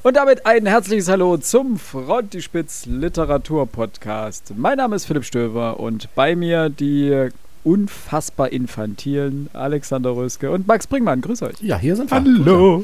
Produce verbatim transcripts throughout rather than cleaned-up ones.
Und damit ein herzliches Hallo zum Frontispitz Literatur Podcast. Mein Name ist Philipp Stöver und bei mir die unfassbar infantilen Alexander Röske und Max Bringmann. Grüß euch. Ja, hier sind wir. Hallo.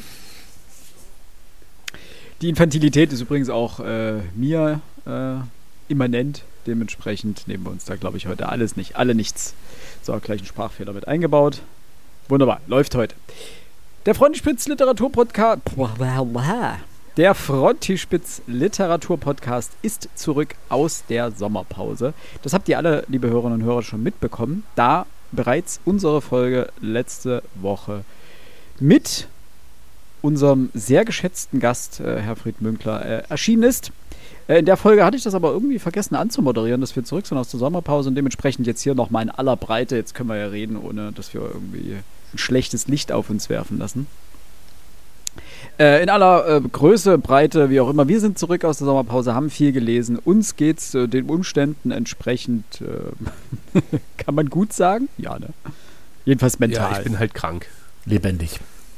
Die Infantilität ist übrigens auch äh, mir äh, immanent. Dementsprechend nehmen wir uns da, glaube ich, heute alles nicht, alle nichts. So, gleich ein Sprachfehler mit eingebaut. Wunderbar, läuft heute. Der Frontispitz Literatur Podcast. Der Frontispitz Literatur Podcast ist zurück aus der Sommerpause. Das habt ihr alle, liebe Hörerinnen und Hörer, schon mitbekommen, da bereits unsere Folge letzte Woche mit unserem sehr geschätzten Gast, äh, Herfried Münkler, äh, erschienen ist. Äh, in der Folge hatte ich das aber irgendwie vergessen anzumoderieren, dass wir zurück sind aus der Sommerpause und dementsprechend jetzt hier nochmal in aller Breite, jetzt können wir ja reden, ohne dass wir irgendwie ein schlechtes Licht auf uns werfen lassen. Äh, in aller äh, Größe, Breite, wie auch immer. Wir sind zurück aus der Sommerpause, haben viel gelesen. Uns geht's äh, den Umständen entsprechend, äh, kann man gut sagen? Ja, ne? Jedenfalls mental. Ja, ich bin halt krank. Lebendig.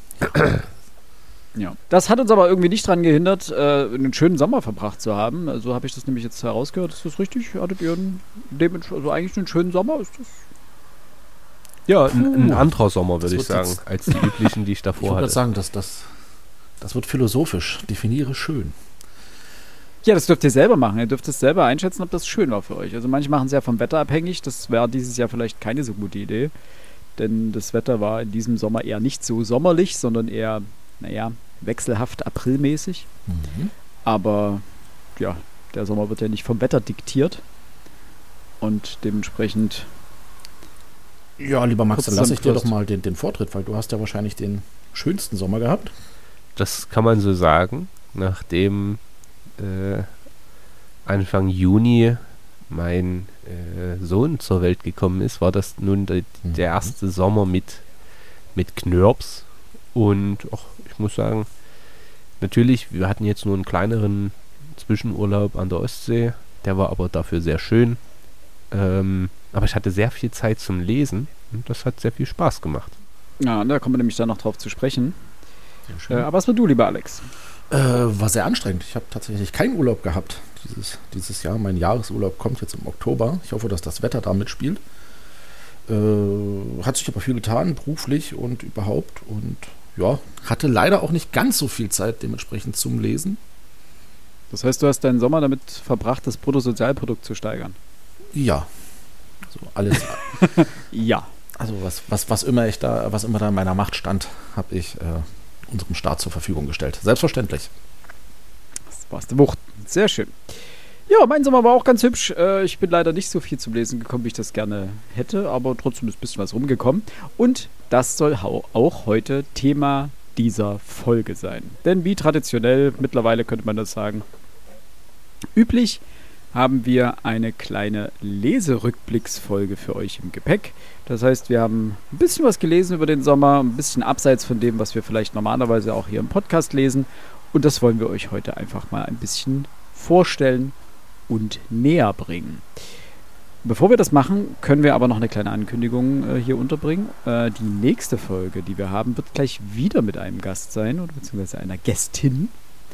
Ja. Das hat uns aber irgendwie nicht daran gehindert, äh, einen schönen Sommer verbracht zu haben. So also habe ich das nämlich jetzt herausgehört. Ist das richtig? Hattet ihr einen, also eigentlich einen schönen Sommer? Ist das? Ja, ein, ein anderer Sommer, würde Das ich wird sagen, jetzt- als die üblichen, die ich Ich davor wollte hatte. gerade sagen, dass das, das wird philosophisch. Definiere schön. Ja, das dürft ihr selber machen. Ihr dürft es selber einschätzen, ob das schön war für euch. Also manche machen es ja vom Wetter abhängig. Das wäre dieses Jahr vielleicht keine so gute Idee. Denn das Wetter war in diesem Sommer eher nicht so sommerlich, sondern eher, naja, wechselhaft aprilmäßig. Mhm. Aber ja, der Sommer wird ja nicht vom Wetter diktiert. Und dementsprechend... Ja, lieber Max, Kurz dann lasse ich dir doch zusammenfasst. mal den, den Vortritt, weil du hast ja wahrscheinlich den schönsten Sommer gehabt. Das kann man so sagen, nachdem äh, Anfang Juni mein äh, Sohn zur Welt gekommen ist, war das nun der, Mhm. der erste Sommer mit, mit Knirps. Und ach, ich muss sagen, natürlich, wir hatten jetzt nur einen kleineren Zwischenurlaub an der Ostsee, der war aber dafür sehr schön. Ähm, aber ich hatte sehr viel Zeit zum Lesen und das hat sehr viel Spaß gemacht. Ja, da kommen wir nämlich dann noch drauf zu sprechen. Sehr Äh, schön. aber was war du, lieber Alex? Äh, war sehr anstrengend. Ich habe tatsächlich keinen Urlaub gehabt dieses, dieses Jahr. Mein Jahresurlaub kommt jetzt im Oktober. Ich hoffe, dass das Wetter da mitspielt. Äh, hat sich aber viel getan, beruflich und überhaupt. Und ja, hatte leider auch nicht ganz so viel Zeit dementsprechend zum Lesen. Das heißt, du hast deinen Sommer damit verbracht, das Bruttosozialprodukt zu steigern. Ja, so alles. Ja. Also was, was, was immer ich da, was immer da in meiner Macht stand, habe ich äh, unserem Staat zur Verfügung gestellt. Selbstverständlich. Das war's der Wucht. Sehr schön. Ja, mein Sommer war auch ganz hübsch. Äh, Ich bin leider nicht so viel zum Lesen gekommen, wie ich das gerne hätte, aber trotzdem ist ein bisschen was rumgekommen. Und das soll hau- auch heute Thema dieser Folge sein. Denn wie traditionell, mittlerweile könnte man das sagen, üblich, haben wir eine kleine Leserückblicksfolge für euch im Gepäck. Das heißt, wir haben ein bisschen was gelesen über den Sommer, ein bisschen abseits von dem, was wir vielleicht normalerweise auch hier im Podcast lesen. Und das wollen wir euch heute einfach mal ein bisschen vorstellen und näher bringen. Bevor wir das machen, können wir aber noch eine kleine Ankündigung äh, hier unterbringen. Äh, die nächste Folge, die wir haben, wird gleich wieder mit einem Gast sein, oder beziehungsweise einer Gästin.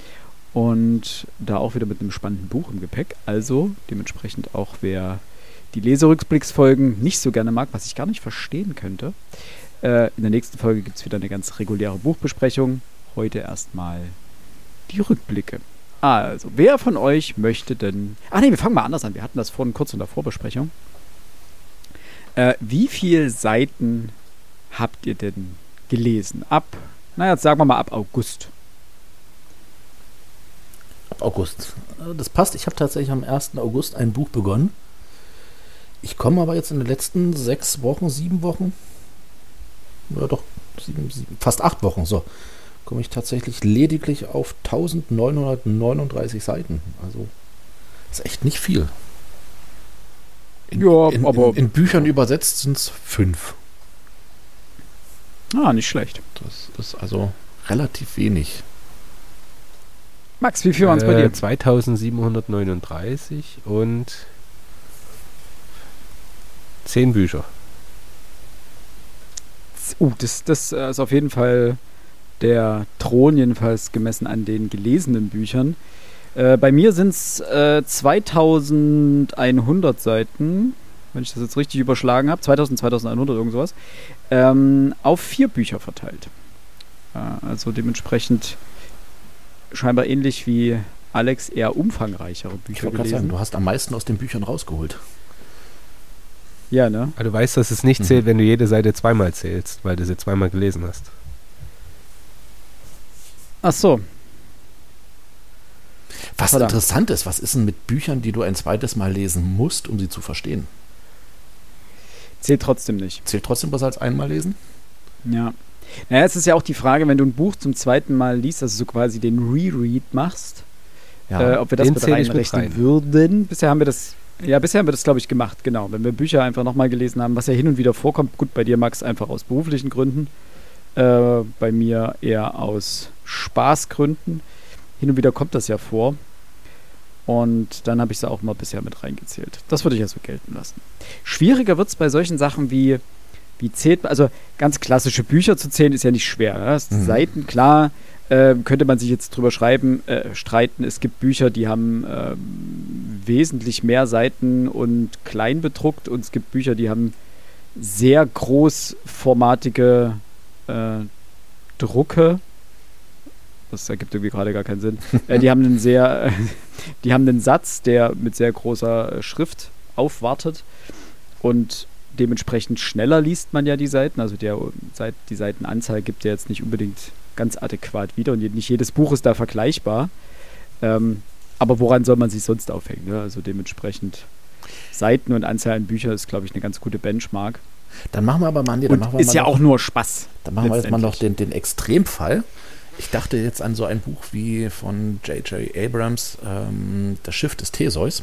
Und da auch wieder mit einem spannenden Buch im Gepäck. Also dementsprechend auch, wer die Leserückblicksfolgen nicht so gerne mag, was ich gar nicht verstehen könnte. Äh, in der nächsten Folge gibt es wieder eine ganz reguläre Buchbesprechung. Heute erstmal die Rückblicke. Also, wer von euch möchte denn... Ach nee, wir fangen mal anders an. Wir hatten das vorhin kurz in der Vorbesprechung. Äh, wie viele Seiten habt ihr denn gelesen? Ab, naja, jetzt sagen wir mal ab August. Ab August. Äh, Das passt. Ich habe tatsächlich am ersten August ein Buch begonnen. Ich komme aber jetzt in den letzten sechs Wochen, sieben Wochen, ja doch, sieben, sieben, fast acht Wochen, so, komme ich tatsächlich lediglich auf neunzehnhundertneununddreißig Seiten. Also, ist echt nicht viel. In, Ja, in, aber- in, in Büchern übersetzt sind es fünf. Ah, nicht schlecht. Das ist also relativ wenig. Max, wie viel waren es bei Äh, dir? zweitausendsiebenhundertneununddreißig und zehn Bücher. Uh, das, das äh, ist auf jeden Fall der Thron, jedenfalls gemessen an den gelesenen Büchern. Äh, bei mir sind es äh, zweitausendeinhundert Seiten, wenn ich das jetzt richtig überschlagen habe, zweitausend, zweitausendeinhundert, irgend sowas, ähm, auf vier Bücher verteilt. Äh, also dementsprechend scheinbar ähnlich wie Alex eher umfangreichere Bücher Ich wollte gerade gelesen. sagen, du hast am meisten aus den Büchern rausgeholt. Ja, ne? Aber du weißt, dass es nicht Mhm. zählt, wenn du jede Seite zweimal zählst, weil du sie zweimal gelesen hast. Ach so. Was Verdammt. interessant ist, was ist denn mit Büchern, die du ein zweites Mal lesen musst, um sie zu verstehen? Zählt trotzdem nicht. Zählt trotzdem was als einmal lesen? Ja. Naja, es ist ja auch die Frage, wenn du ein Buch zum zweiten Mal liest, also so quasi den Reread machst, äh, ob wir das den mit zähl ich mit reinrechnen rein. würden. Bisher haben wir das, ja, bisher haben wir das, glaube ich, gemacht, genau. Wenn wir Bücher einfach nochmal gelesen haben, was ja hin und wieder vorkommt, gut, bei dir, Max, einfach aus beruflichen Gründen, äh, bei mir eher aus Spaßgründen. Hin und wieder kommt das ja vor. Und dann habe ich es auch mal bisher mit reingezählt. Das würde ich ja so gelten lassen. Schwieriger wird es bei solchen Sachen wie, wie zählt, also ganz klassische Bücher zu zählen, ist ja nicht schwer. Ne? Das Mhm. Seiten, klar, äh, könnte man sich jetzt drüber schreiben, äh, streiten. Es gibt Bücher, die haben äh, wesentlich mehr Seiten und klein bedruckt, und es gibt Bücher, die haben sehr großformatige äh, Drucke. Das ergibt irgendwie gerade gar keinen Sinn. äh, die haben einen sehr, äh, die haben einen Satz, der mit sehr großer äh, Schrift aufwartet, und dementsprechend schneller liest man ja die Seiten. Also der, Seit, die Seitenanzahl gibt ja jetzt nicht unbedingt ganz adäquat wieder, und nicht jedes Buch ist da vergleichbar. Ähm, aber woran soll man sich sonst aufhängen? Ne? Also dementsprechend Seiten und Anzahl an Büchern ist, glaube ich, eine ganz gute Benchmark. Dann machen wir aber mal, nee, dann Und machen wir ist mal ja noch, auch nur Spaß. dann machen wir jetzt mal noch letztendlich. den, den Extremfall. Ich dachte jetzt an so ein Buch wie von J J Abrams, ähm, Das Schiff des Theseus,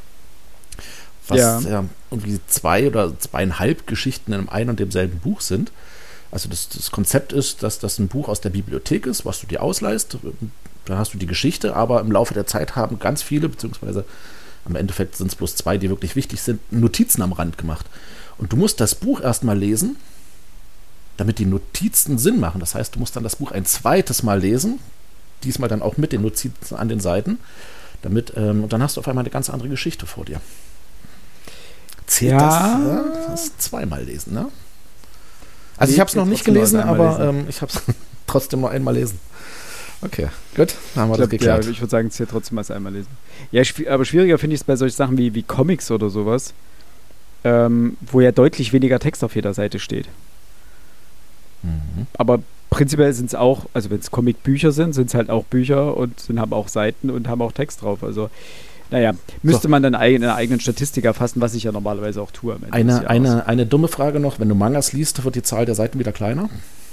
was Ja. ja. irgendwie zwei oder zweieinhalb Geschichten in einem und demselben Buch sind. Also das, das Konzept ist, dass das ein Buch aus der Bibliothek ist, was du dir ausleihst. Dann hast du die Geschichte, aber im Laufe der Zeit haben ganz viele, beziehungsweise am Endeffekt sind es bloß zwei, die wirklich wichtig sind, Notizen am Rand gemacht. Und du musst das Buch erstmal lesen, damit die Notizen Sinn machen. Das heißt, du musst dann das Buch ein zweites Mal lesen, diesmal dann auch mit den Notizen an den Seiten, damit, ähm, und dann hast du auf einmal eine ganz andere Geschichte vor dir. Zählt Ja. das? Ja, das zweimal lesen, ne? Also Nee, ich habe es noch zählt nicht trotzdem nur gelesen, als einmal aber ähm, ich habe es trotzdem nur einmal lesen. Okay, gut, dann haben wir Ich, das glaub, ja, geklärt. ich würde sagen, es hier trotzdem als einmal lesen. Ja, schwi- aber schwieriger finde ich es bei solchen Sachen wie, wie Comics oder sowas, ähm, wo ja deutlich weniger Text auf jeder Seite steht. Mhm. Aber prinzipiell sind es auch, also wenn es Comicbücher sind, sind es halt auch Bücher und sind, haben auch Seiten und haben auch Text drauf. Also, naja, müsste So. man dann eig- in einer eigenen Statistik erfassen, was ich ja normalerweise auch tue am Ende des Eine, Jahres. eine, eine dumme Frage noch, wenn du Mangas liest, wird die Zahl der Seiten wieder kleiner?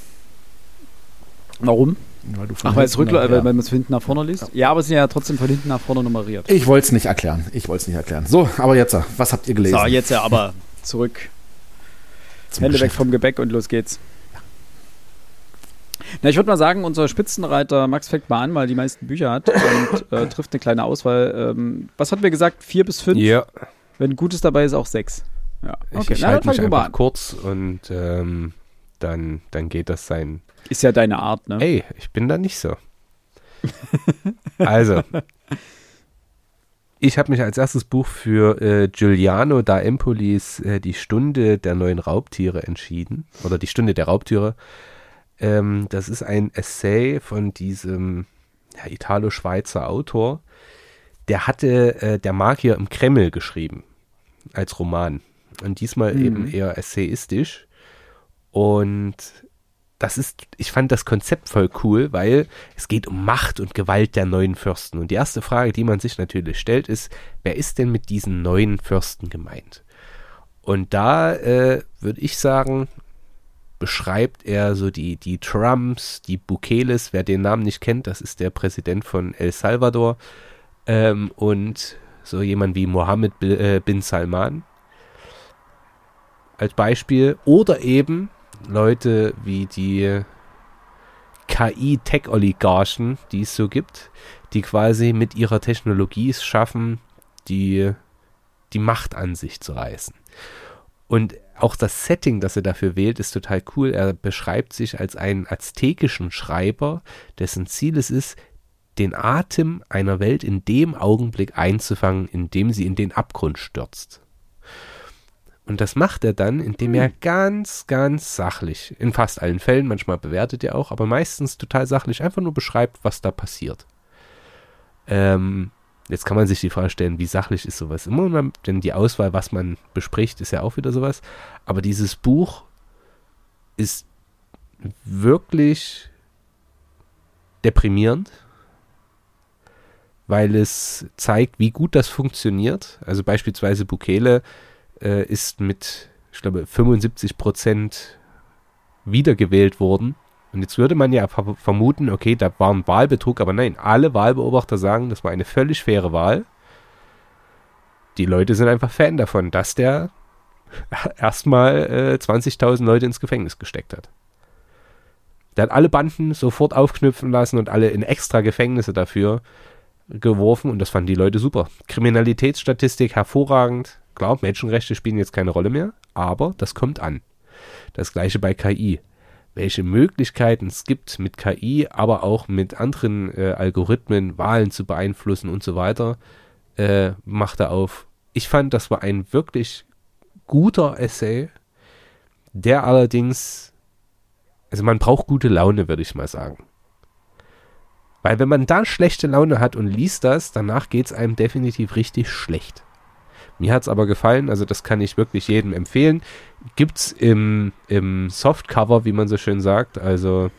Warum? Weil du von Ach, weil es hinten Rückläufer, nach- weil ja. man es von hinten nach vorne liest? Ja, aber es sind ja trotzdem von hinten nach vorne nummeriert. Ich wollte es nicht erklären. Ich wollte es nicht erklären. So, aber jetzt, was habt ihr gelesen? So, jetzt ja aber zurück. Zum Hände weg Geschäft. vom Gebäck und los geht's. Na, ich würde mal sagen, unser Spitzenreiter Max fängt mal an, weil er die meisten Bücher hat und äh, trifft eine kleine Auswahl. Ähm, was hatten wir gesagt? Vier bis fünf? Ja, Wenn Gutes dabei ist, auch sechs. Ja, ich, okay. ich Na, dann halte fang mich du mal einfach an. kurz und ähm, dann, dann geht das sein. Ist ja deine Art, ne? Ey, ich bin da nicht so. Also, ich habe mich als erstes Buch für äh, Giuliano da Empolis äh, Die Stunde der neuen Raubtiere entschieden. Oder Die Stunde der Raubtiere. Ähm, das ist ein Essay von diesem ja, Italo-Schweizer Autor. Der hatte äh, Der Magier im Kreml geschrieben. Als Roman. Und diesmal Mhm. eben eher essayistisch. Und das ist, ich fand das Konzept voll cool, weil es geht um Macht und Gewalt der neuen Fürsten. Und die erste Frage, die man sich natürlich stellt, ist, wer ist denn mit diesen neuen Fürsten gemeint? Und da äh, würde ich sagen, beschreibt er so die, die Trumps, die Bukeles, wer den Namen nicht kennt, das ist der Präsident von El Salvador, ähm, und so jemand wie Mohammed bi- äh, bin Salman als Beispiel. Oder eben Leute wie die K I-Tech-Oligarchen, die es so gibt, die quasi mit ihrer Technologie es schaffen, die, die Macht an sich zu reißen. Und auch das Setting, das er dafür wählt, ist total cool. Er beschreibt sich als einen aztekischen Schreiber, dessen Ziel es ist, den Atem einer Welt in dem Augenblick einzufangen, in dem sie in den Abgrund stürzt. Und das macht er dann, indem er ganz, ganz sachlich, in fast allen Fällen, manchmal bewertet er auch, aber meistens total sachlich, einfach nur beschreibt, was da passiert. Ähm, jetzt kann man sich die Frage stellen, wie sachlich ist sowas immer, denn die Auswahl, was man bespricht, ist ja auch wieder sowas. Aber dieses Buch ist wirklich deprimierend, weil es zeigt, wie gut das funktioniert. Also beispielsweise Bukele äh, ist mit, ich glaube, fünfundsiebzig Prozent wiedergewählt worden. Und jetzt würde man ja ver- vermuten, okay, da war ein Wahlbetrug, aber nein, alle Wahlbeobachter sagen, das war eine völlig faire Wahl. Die Leute sind einfach Fan davon, dass der erstmal äh, zwanzigtausend Leute ins Gefängnis gesteckt hat. Der hat alle Banden sofort aufknüpfen lassen und alle in extra Gefängnisse dafür geworfen und das fanden die Leute super. Kriminalitätsstatistik hervorragend. Klar, Menschenrechte spielen jetzt keine Rolle mehr, aber das kommt an. Das gleiche bei K I. Welche Möglichkeiten es gibt mit K I, aber auch mit anderen äh, Algorithmen, Wahlen zu beeinflussen und so weiter, äh, macht er auf. Ich fand, das war ein wirklich guter Essay, der allerdings, also man braucht gute Laune, würde ich mal sagen. Weil wenn man da schlechte Laune hat und liest das, danach geht es einem definitiv richtig schlecht. Mir hat es aber gefallen, also das kann ich wirklich jedem empfehlen. Gibt es im, im Softcover, wie man so schön sagt, also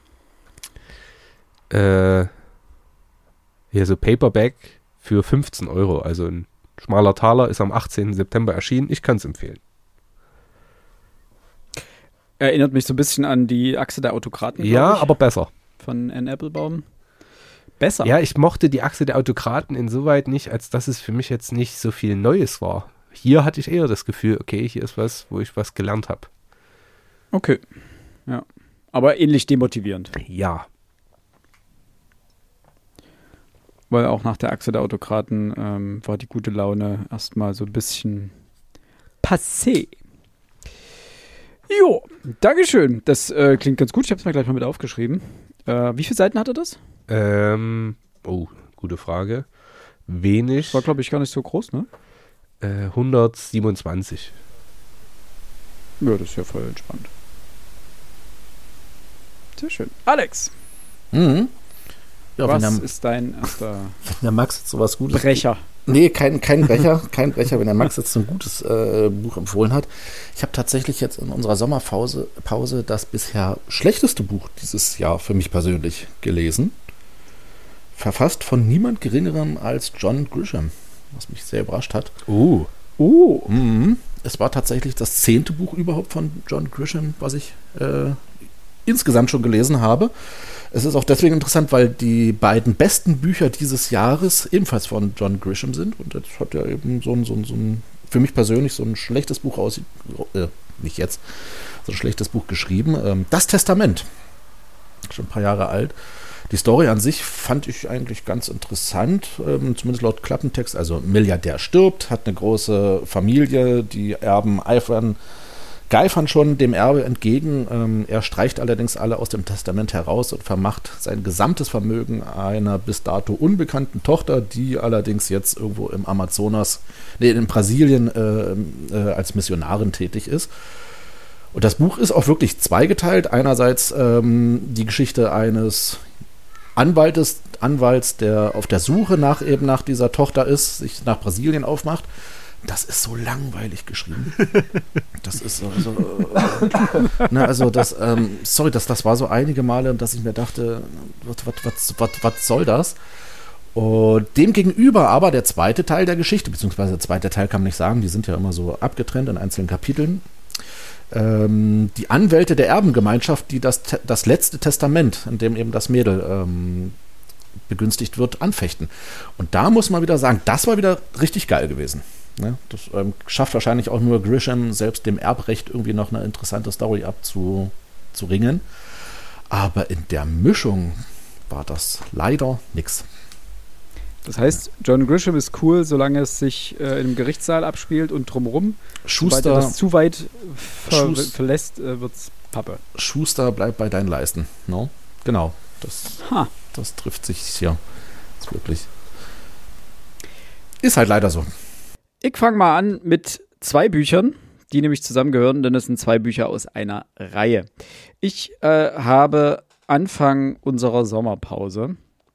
äh, hier so Paperback für fünfzehn Euro, also ein schmaler Taler, ist am achtzehnten September erschienen. Ich kann es empfehlen. Erinnert mich so ein bisschen an die Achse der Autokraten. Ja, ich, aber besser. Von Anne Applebaum. Besser. Ja, ich mochte die Achse der Autokraten insoweit nicht, als dass es für mich jetzt nicht so viel Neues war. Hier hatte ich eher das Gefühl, okay, hier ist was, wo ich was gelernt habe. Okay. Ja. Aber ähnlich demotivierend. Ja. Weil auch nach der Achse der Autokraten ähm, war die gute Laune erstmal so ein bisschen passé. Jo, Dankeschön. Das äh, klingt ganz gut. Ich habe es mir gleich mal mit aufgeschrieben. Äh, wie viele Seiten hatte das? Ähm, oh, gute Frage. Wenig. War, glaube ich, gar nicht so groß, ne? Äh, hundertsiebenundzwanzig. Ja, das ist ja voll entspannt. Sehr schön. Alex, Mhm. Ja, was wenn der, ist dein erster wenn der Max jetzt sowas Gutes... Brecher? Nee, kein, kein Brecher, kein Brecher, wenn der Max jetzt so ein gutes äh, Buch empfohlen hat. Ich habe tatsächlich jetzt in unserer Sommerpause Pause das bisher schlechteste Buch dieses Jahr für mich persönlich gelesen. Verfasst von niemand Geringerem als John Grisham, was mich sehr überrascht hat. Uh. Oh. Mhm. Es war tatsächlich das zehnte Buch überhaupt von John Grisham, was ich äh, insgesamt schon gelesen habe. Es ist auch deswegen interessant, weil die beiden besten Bücher dieses Jahres ebenfalls von John Grisham sind. Und jetzt hat er eben so ein, so ein, so ein für mich persönlich so ein schlechtes Buch aus, äh, nicht jetzt, so ein schlechtes Buch geschrieben. Ähm, Das Testament. Schon ein paar Jahre alt. Die Story an sich fand ich eigentlich ganz interessant, ähm, zumindest laut Klappentext. Also ein Milliardär stirbt, hat eine große Familie, die Erben eifern, geifern schon dem Erbe entgegen. Ähm, er streicht allerdings alle aus dem Testament heraus und vermacht sein gesamtes Vermögen einer bis dato unbekannten Tochter, die allerdings jetzt irgendwo im Amazonas, nee, in Brasilien äh, äh, als Missionarin tätig ist. Und das Buch ist auch wirklich zweigeteilt. Einerseits ähm, die Geschichte eines Anwaltes, Anwalts, der auf der Suche nach eben nach dieser Tochter ist, sich nach Brasilien aufmacht. Das ist so langweilig geschrieben. Das ist so, so äh, ne, also das, ähm, sorry, das, das war so einige Male, dass ich mir dachte, was, was, was, was soll das? Und demgegenüber aber der zweite Teil der Geschichte, beziehungsweise der zweite Teil kann man nicht sagen, die sind ja immer so abgetrennt in einzelnen Kapiteln. Ähm, die Anwälte der Erbengemeinschaft, die das, das letzte Testament, in dem eben das Mädel ähm, begünstigt wird, anfechten. Und da muss man wieder sagen, das war wieder richtig geil gewesen. Ne? Das ähm, schafft wahrscheinlich auch nur Grisham, selbst dem Erbrecht irgendwie noch eine interessante Story abzuringen. Aber in der Mischung war das leider nix. Das heißt, John Grisham ist cool, solange es sich äh, in einem Gerichtssaal abspielt und drumherum. Schuster, Sobald er das zu weit ver Schus- verlässt, äh, wird's Pappe. Schuster, bleib bei deinen Leisten. No? Genau. Das, Ha. das trifft sich hier. Das ist wirklich. Ist halt leider so. Ich fange mal an mit zwei Büchern, die nämlich zusammengehören, denn es sind zwei Bücher aus einer Reihe. Ich äh, habe Anfang unserer Sommerpause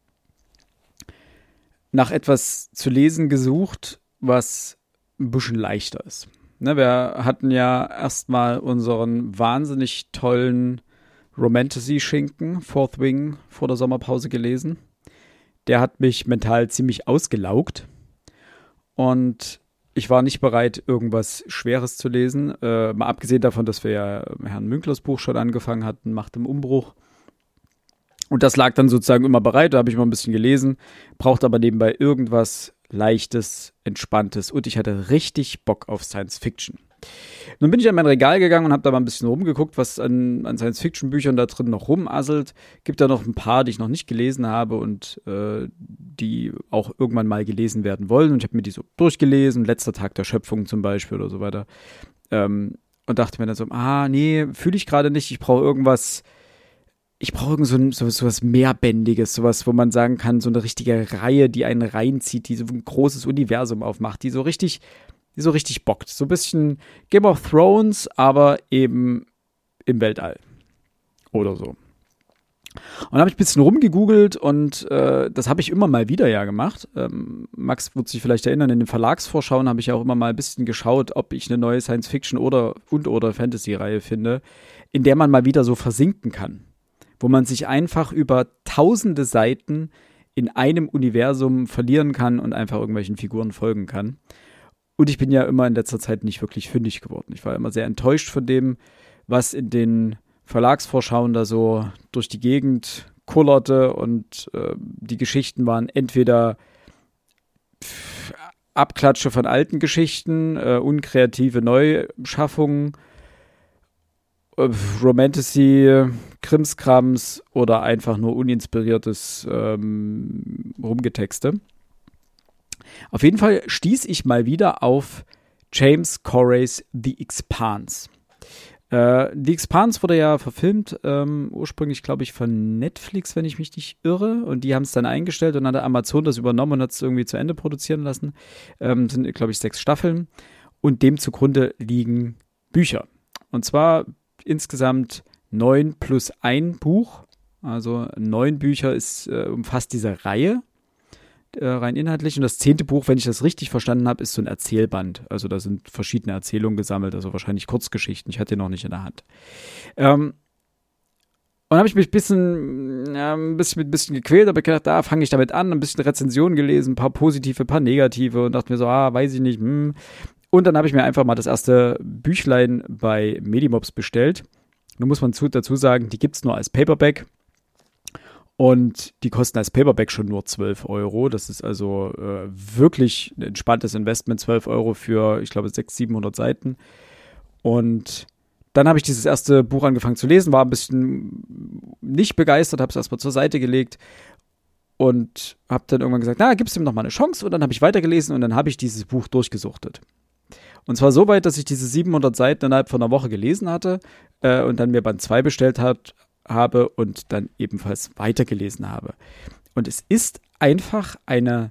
nach etwas zu lesen gesucht, was ein bisschen leichter ist. Ne, wir hatten ja erstmal unseren wahnsinnig tollen Romantasy-Schinken, Fourth Wing, vor der Sommerpause gelesen. Der hat mich mental ziemlich ausgelaugt und ich war nicht bereit, irgendwas Schweres zu lesen. Äh, mal abgesehen davon, dass wir ja Herrn Münklers Buch schon angefangen hatten, Macht im Umbruch. Und das lag dann sozusagen immer bereit, da habe ich mal ein bisschen gelesen, brauchte aber nebenbei irgendwas Leichtes, Entspanntes und ich hatte richtig Bock auf Science Fiction. Nun bin ich an mein Regal gegangen und habe da mal ein bisschen rumgeguckt, was an, an Science-Fiction-Büchern da drin noch rumasselt. Gibt da noch ein paar, die ich noch nicht gelesen habe und äh, die auch irgendwann mal gelesen werden wollen. Und ich habe mir die so durchgelesen, Letzter Tag der Schöpfung zum Beispiel oder so weiter. Ähm, und dachte mir dann so, ah, nee, fühle ich gerade nicht, ich brauche irgendwas, ich brauche irgend so, ein, so, so was Mehrbändiges, sowas, wo man sagen kann, so eine richtige Reihe, die einen reinzieht, die so ein großes Universum aufmacht, die so richtig, die so richtig bockt. So ein bisschen Game of Thrones, aber eben im Weltall. Oder so. Und dann habe ich ein bisschen rumgegoogelt und äh, das habe ich immer mal wieder ja gemacht. Ähm, Max wird sich vielleicht erinnern, in den Verlagsvorschauen habe ich auch immer mal ein bisschen geschaut, ob ich eine neue Science-Fiction- oder und oder Fantasy-Reihe finde, in der man mal wieder so versinken kann. Wo man sich einfach über tausende Seiten in einem Universum verlieren kann und einfach irgendwelchen Figuren folgen kann. Und ich bin ja immer in letzter Zeit nicht wirklich fündig geworden. Ich war immer sehr enttäuscht von dem, was in den Verlagsvorschauen da so durch die Gegend kullerte und äh, die Geschichten waren entweder Abklatsche von alten Geschichten, äh, unkreative Neuschaffungen, äh, Romantasy, Krimskrams oder einfach nur uninspiriertes ähm, Rumgetexte. Auf jeden Fall stieß ich mal wieder auf James Corrays The Expanse. Äh, The Expanse wurde ja verfilmt, ähm, ursprünglich glaube ich von Netflix, wenn ich mich nicht irre. Und die haben es dann eingestellt und dann hat Amazon das übernommen und hat es irgendwie zu Ende produzieren lassen. Ähm, sind, glaube ich, sechs Staffeln. Und dem zugrunde liegen Bücher. Und zwar insgesamt neun plus ein Buch. Also neun Bücher ist, äh, umfasst diese Reihe. Rein inhaltlich. Und das zehnte Buch, wenn ich das richtig verstanden habe, ist so ein Erzählband. Also da sind verschiedene Erzählungen gesammelt, also wahrscheinlich Kurzgeschichten. Ich hatte die noch nicht in der Hand. Ähm, und habe ich mich ein bisschen, ja, ein bisschen mit ein bisschen gequält, aber gedacht, da fange ich damit an, ein bisschen Rezensionen gelesen, ein paar positive, ein paar negative und dachte mir so, ah, weiß ich nicht. Hm. Und dann habe ich mir einfach mal das erste Büchlein bei Medimobs bestellt. Nun muss man zu, dazu sagen, die gibt es nur als Paperback. Und die kosten als Paperback schon nur zwölf Euro. Das ist also äh, wirklich ein entspanntes Investment. zwölf Euro für, ich glaube, sechshundert, siebenhundert Seiten. Und dann habe ich dieses erste Buch angefangen zu lesen, war ein bisschen nicht begeistert, habe es erstmal zur Seite gelegt und habe dann irgendwann gesagt, na, gib's ihm noch mal eine Chance. Und dann habe ich weitergelesen und dann habe ich dieses Buch durchgesuchtet. Und zwar so weit, dass ich diese siebenhundert Seiten innerhalb von einer Woche gelesen hatte äh, und dann mir Band zwei bestellt hat, habe und dann ebenfalls weitergelesen habe. Und es ist einfach eine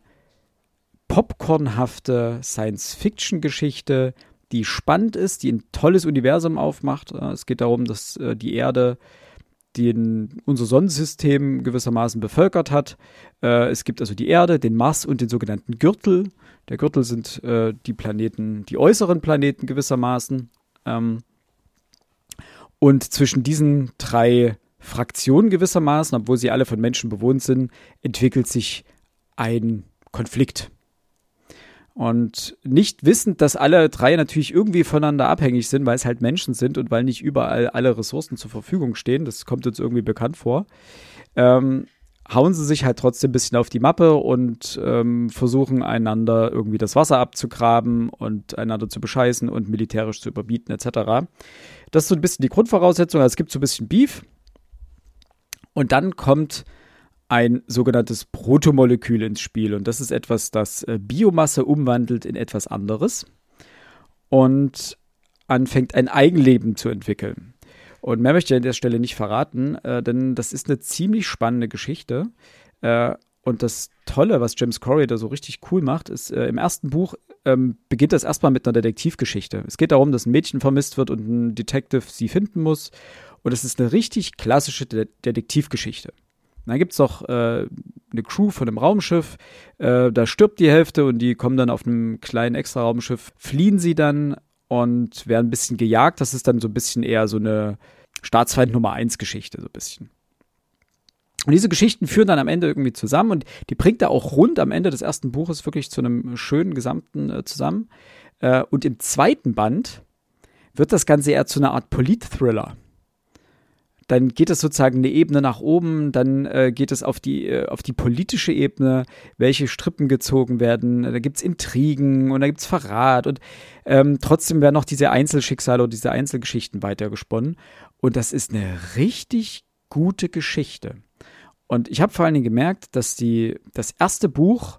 popcornhafte Science-Fiction-Geschichte, die spannend ist, die ein tolles Universum aufmacht. Es geht darum, dass die Erde den, unser Sonnensystem gewissermaßen bevölkert hat. Es gibt also die Erde, den Mars und den sogenannten Gürtel. Der Gürtel sind die Planeten, die äußeren Planeten gewissermaßen. Und zwischen diesen drei Fraktionen gewissermaßen, obwohl sie alle von Menschen bewohnt sind, entwickelt sich ein Konflikt. Und nicht wissend, dass alle drei natürlich irgendwie voneinander abhängig sind, weil es halt Menschen sind und weil nicht überall alle Ressourcen zur Verfügung stehen, das kommt uns irgendwie bekannt vor, ähm, hauen sie sich halt trotzdem ein bisschen auf die Mappe und ähm, versuchen einander irgendwie das Wasser abzugraben und einander zu bescheißen und militärisch zu überbieten et cetera. Das ist so ein bisschen die Grundvoraussetzung, also es gibt so ein bisschen Beef. Und dann kommt ein sogenanntes Protomolekül ins Spiel. Und das ist etwas, das äh, Biomasse umwandelt in etwas anderes und anfängt ein Eigenleben zu entwickeln. Und mehr möchte ich an der Stelle nicht verraten, äh, denn das ist eine ziemlich spannende Geschichte. Äh, und das Tolle, was James Corey da so richtig cool macht, ist, äh, im ersten Buch ähm, beginnt das erstmal mit einer Detektivgeschichte. Es geht darum, dass ein Mädchen vermisst wird und ein Detective sie finden muss. Und es ist eine richtig klassische De- Detektivgeschichte. Dann gibt es noch äh, eine Crew von einem Raumschiff, äh, da stirbt die Hälfte und die kommen dann auf einem kleinen Extra-Raumschiff, fliehen sie dann und werden ein bisschen gejagt. Das ist dann so ein bisschen eher so eine Staatsfeind Nummer eins Geschichte, so ein bisschen. Und diese Geschichten führen dann am Ende irgendwie zusammen und die bringt er auch rund am Ende des ersten Buches wirklich zu einem schönen Gesamten äh, zusammen. Äh, und im zweiten Band wird das Ganze eher zu einer Art Polit-Thriller. Dann geht es sozusagen eine Ebene nach oben, dann äh, geht es auf die, äh, auf die politische Ebene, welche Strippen gezogen werden, da gibt es Intrigen und da gibt es Verrat und ähm, trotzdem werden noch diese Einzelschicksale und diese Einzelgeschichten weitergesponnen und das ist eine richtig gute Geschichte. Und ich habe vor allen Dingen gemerkt, dass die, das erste Buch,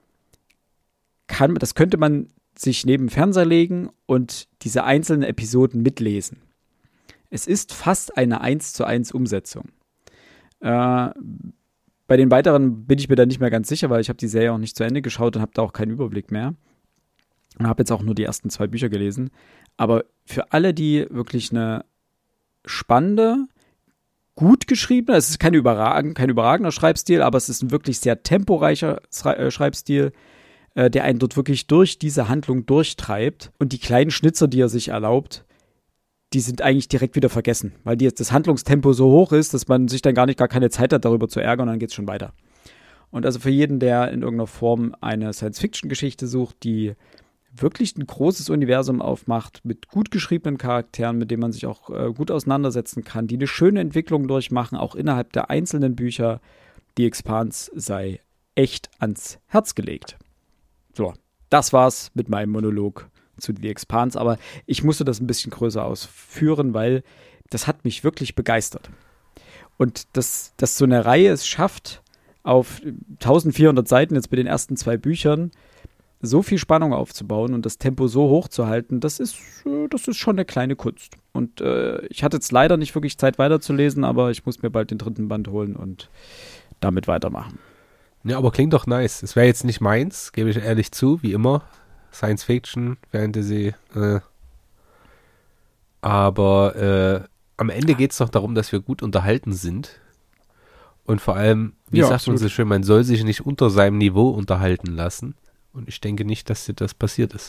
kann, das könnte man sich neben den Fernseher legen und diese einzelnen Episoden mitlesen. Es ist fast eine eins zu eins Umsetzung. Äh, bei den weiteren bin ich mir da nicht mehr ganz sicher, weil ich habe die Serie auch nicht zu Ende geschaut und habe da auch keinen Überblick mehr. Und habe jetzt auch nur die ersten zwei Bücher gelesen. Aber für alle, die wirklich eine spannende, gut geschriebene, es ist keine überragend, kein überragender Schreibstil, aber es ist ein wirklich sehr temporeicher Schreibstil, äh, der einen dort wirklich durch diese Handlung durchtreibt. Und die kleinen Schnitzer, die er sich erlaubt, die sind eigentlich direkt wieder vergessen, weil die, das Handlungstempo so hoch ist, dass man sich dann gar nicht gar keine Zeit hat, darüber zu ärgern und dann geht es schon weiter. Und also für jeden, der in irgendeiner Form eine Science-Fiction-Geschichte sucht, die wirklich ein großes Universum aufmacht, mit gut geschriebenen Charakteren, mit denen man sich auch äh, gut auseinandersetzen kann, die eine schöne Entwicklung durchmachen, auch innerhalb der einzelnen Bücher, die Expanse sei echt ans Herz gelegt. So, das war's mit meinem Monolog zu The Expanse, aber ich musste das ein bisschen größer ausführen, weil das hat mich wirklich begeistert. Und dass, dass so eine Reihe es schafft, auf eintausendvierhundert Seiten jetzt bei den ersten zwei Büchern so viel Spannung aufzubauen und das Tempo so hoch zu halten, das ist, das ist schon eine kleine Kunst. Und äh, ich hatte jetzt leider nicht wirklich Zeit weiterzulesen, aber ich muss mir bald den dritten Band holen und damit weitermachen. Ja, aber klingt doch nice. Es wäre jetzt nicht meins, gebe ich ehrlich zu, wie immer. Science Fiction, Fantasy, äh. aber äh, am Ende geht es doch darum, dass wir gut unterhalten sind und vor allem, wie ja, sagt absolut. man so schön, man soll sich nicht unter seinem Niveau unterhalten lassen und ich denke nicht, dass dir das passiert ist.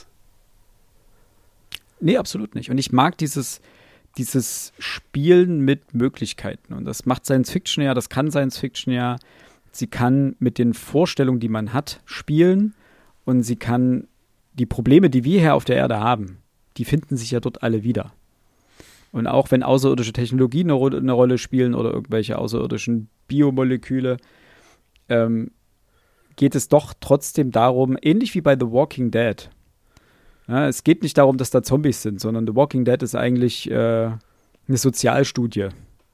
Nee, absolut nicht. Und ich mag dieses, dieses Spielen mit Möglichkeiten und das macht Science Fiction ja, das kann Science Fiction ja, sie kann mit den Vorstellungen, die man hat, spielen und sie kann die Probleme, die wir hier auf der Erde haben, die finden sich ja dort alle wieder. Und auch wenn außerirdische Technologien eine, Ro- eine Rolle spielen oder irgendwelche außerirdischen Biomoleküle, ähm, geht es doch trotzdem darum, ähnlich wie bei The Walking Dead. Ja, es geht nicht darum, dass da Zombies sind, sondern The Walking Dead ist eigentlich äh, eine Sozialstudie.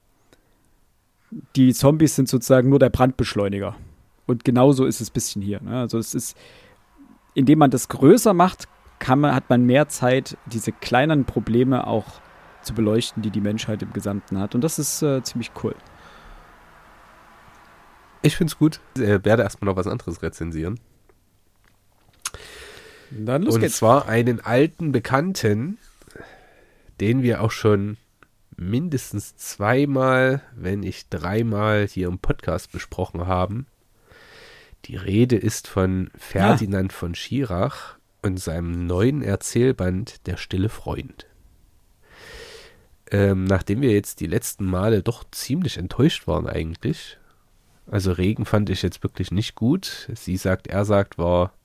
Die Zombies sind sozusagen nur der Brandbeschleuniger. Und genauso ist es ein bisschen hier. Ne? Also es ist indem man das größer macht, kann man, hat man mehr Zeit, diese kleinen Probleme auch zu beleuchten, die die Menschheit im Gesamten hat. Und das ist äh, ziemlich cool. Ich finde es gut. Ich äh, werde erstmal noch was anderes rezensieren. Dann los Und geht's. zwar einen alten Bekannten, den wir auch schon mindestens zweimal, wenn nicht dreimal hier im Podcast besprochen haben. Die Rede ist von Ferdinand ja. von Schirach und seinem neuen Erzählband Der stille Freund. Ähm, nachdem wir jetzt die letzten Male doch ziemlich enttäuscht waren eigentlich, also Regen fand ich jetzt wirklich nicht gut. Sie sagt, er sagt, war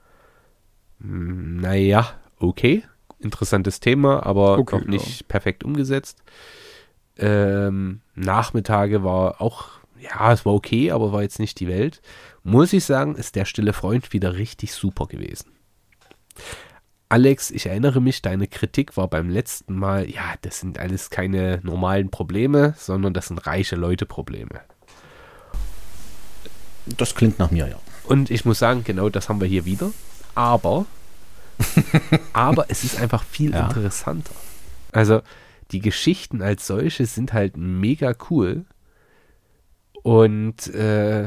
mh, naja, okay, interessantes Thema, aber okay, noch nicht ja. perfekt umgesetzt. Ähm, Nachmittage war auch, ja, es war okay, aber war jetzt nicht die Welt. Muss ich sagen, ist Der stille Freund wieder richtig super gewesen. Alex, ich erinnere mich, deine Kritik war beim letzten Mal, ja, das sind alles keine normalen Probleme, sondern das sind reiche Leute Probleme. Das klingt nach mir, ja. Und ich muss sagen, genau das haben wir hier wieder. Aber, aber es ist einfach viel Ja. interessanter. Also die Geschichten als solche sind halt mega cool. Und äh,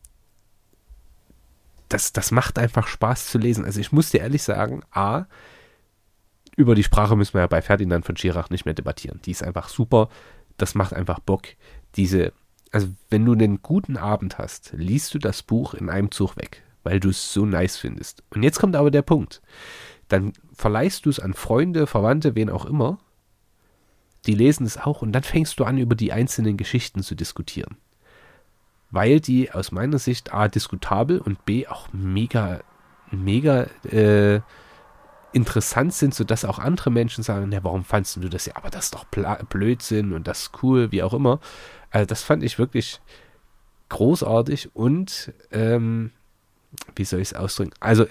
das, das macht einfach Spaß zu lesen. Also ich muss dir ehrlich sagen, A, über die Sprache müssen wir ja bei Ferdinand von Schirach nicht mehr debattieren. Die ist einfach super. Das macht einfach Bock. Diese, also wenn du einen guten Abend hast, liest du das Buch in einem Zug weg, weil du es so nice findest. Und jetzt kommt aber der Punkt. Dann verleihst du es an Freunde, Verwandte, wen auch immer. Die lesen es auch und dann fängst du an, über die einzelnen Geschichten zu diskutieren. Weil die aus meiner Sicht A, diskutabel und B, auch mega, mega äh, interessant sind, sodass auch andere Menschen sagen, ja, warum fandst du das ja, aber das ist doch Pla- Blödsinn und das ist cool, wie auch immer. Also das fand ich wirklich großartig und ähm, wie soll ich es ausdrücken? Also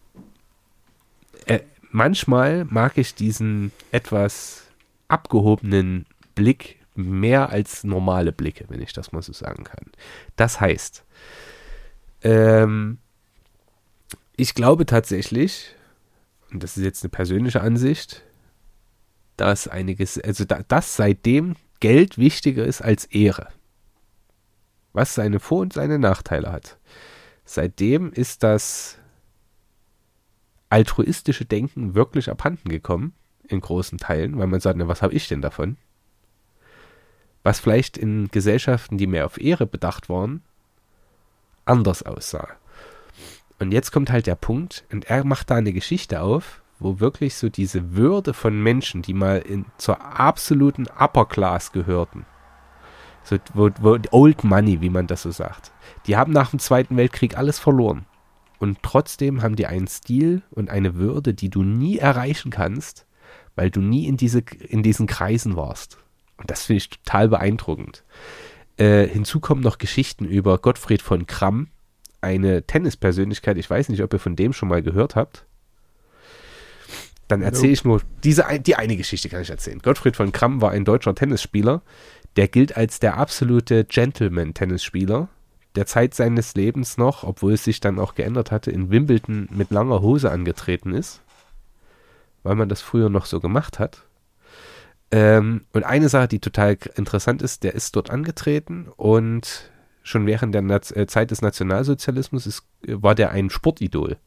äh, manchmal mag ich diesen etwas abgehobenen Blick mehr als normale Blicke, wenn ich das mal so sagen kann. Das heißt, ähm, ich glaube tatsächlich, und das ist jetzt eine persönliche Ansicht, dass einiges, also da, dass seitdem Geld wichtiger ist als Ehre, was seine Vor- und seine Nachteile hat. Seitdem ist das altruistische Denken wirklich abhanden gekommen, in großen Teilen, weil man sagt, na, was habe ich denn davon? Was vielleicht in Gesellschaften, die mehr auf Ehre bedacht waren, anders aussah. Und jetzt kommt halt der Punkt, und er macht da eine Geschichte auf, wo wirklich so diese Würde von Menschen, die mal in, zur absoluten Upper Class gehörten, so, wo, wo Old Money, wie man das so sagt, die haben nach dem Zweiten Weltkrieg alles verloren. Und trotzdem haben die einen Stil und eine Würde, die du nie erreichen kannst, weil du nie in, diese, in diesen Kreisen warst. Und das finde ich total beeindruckend. Äh, hinzu kommen noch Geschichten über Gottfried von Kramm, eine Tennispersönlichkeit. Ich weiß nicht, ob ihr von dem schon mal gehört habt. Dann erzähle ich nur, diese, die eine Geschichte kann ich erzählen. Gottfried von Kramm war ein deutscher Tennisspieler, der gilt als der absolute Gentleman-Tennisspieler, der Zeit seines Lebens noch, obwohl es sich dann auch geändert hatte, in Wimbledon mit langer Hose angetreten ist, weil man das früher noch so gemacht hat. Ähm, und eine Sache, die total interessant ist, der ist dort angetreten und schon während der Naz- äh, Zeit des Nationalsozialismus ist, war der ein Sportidol.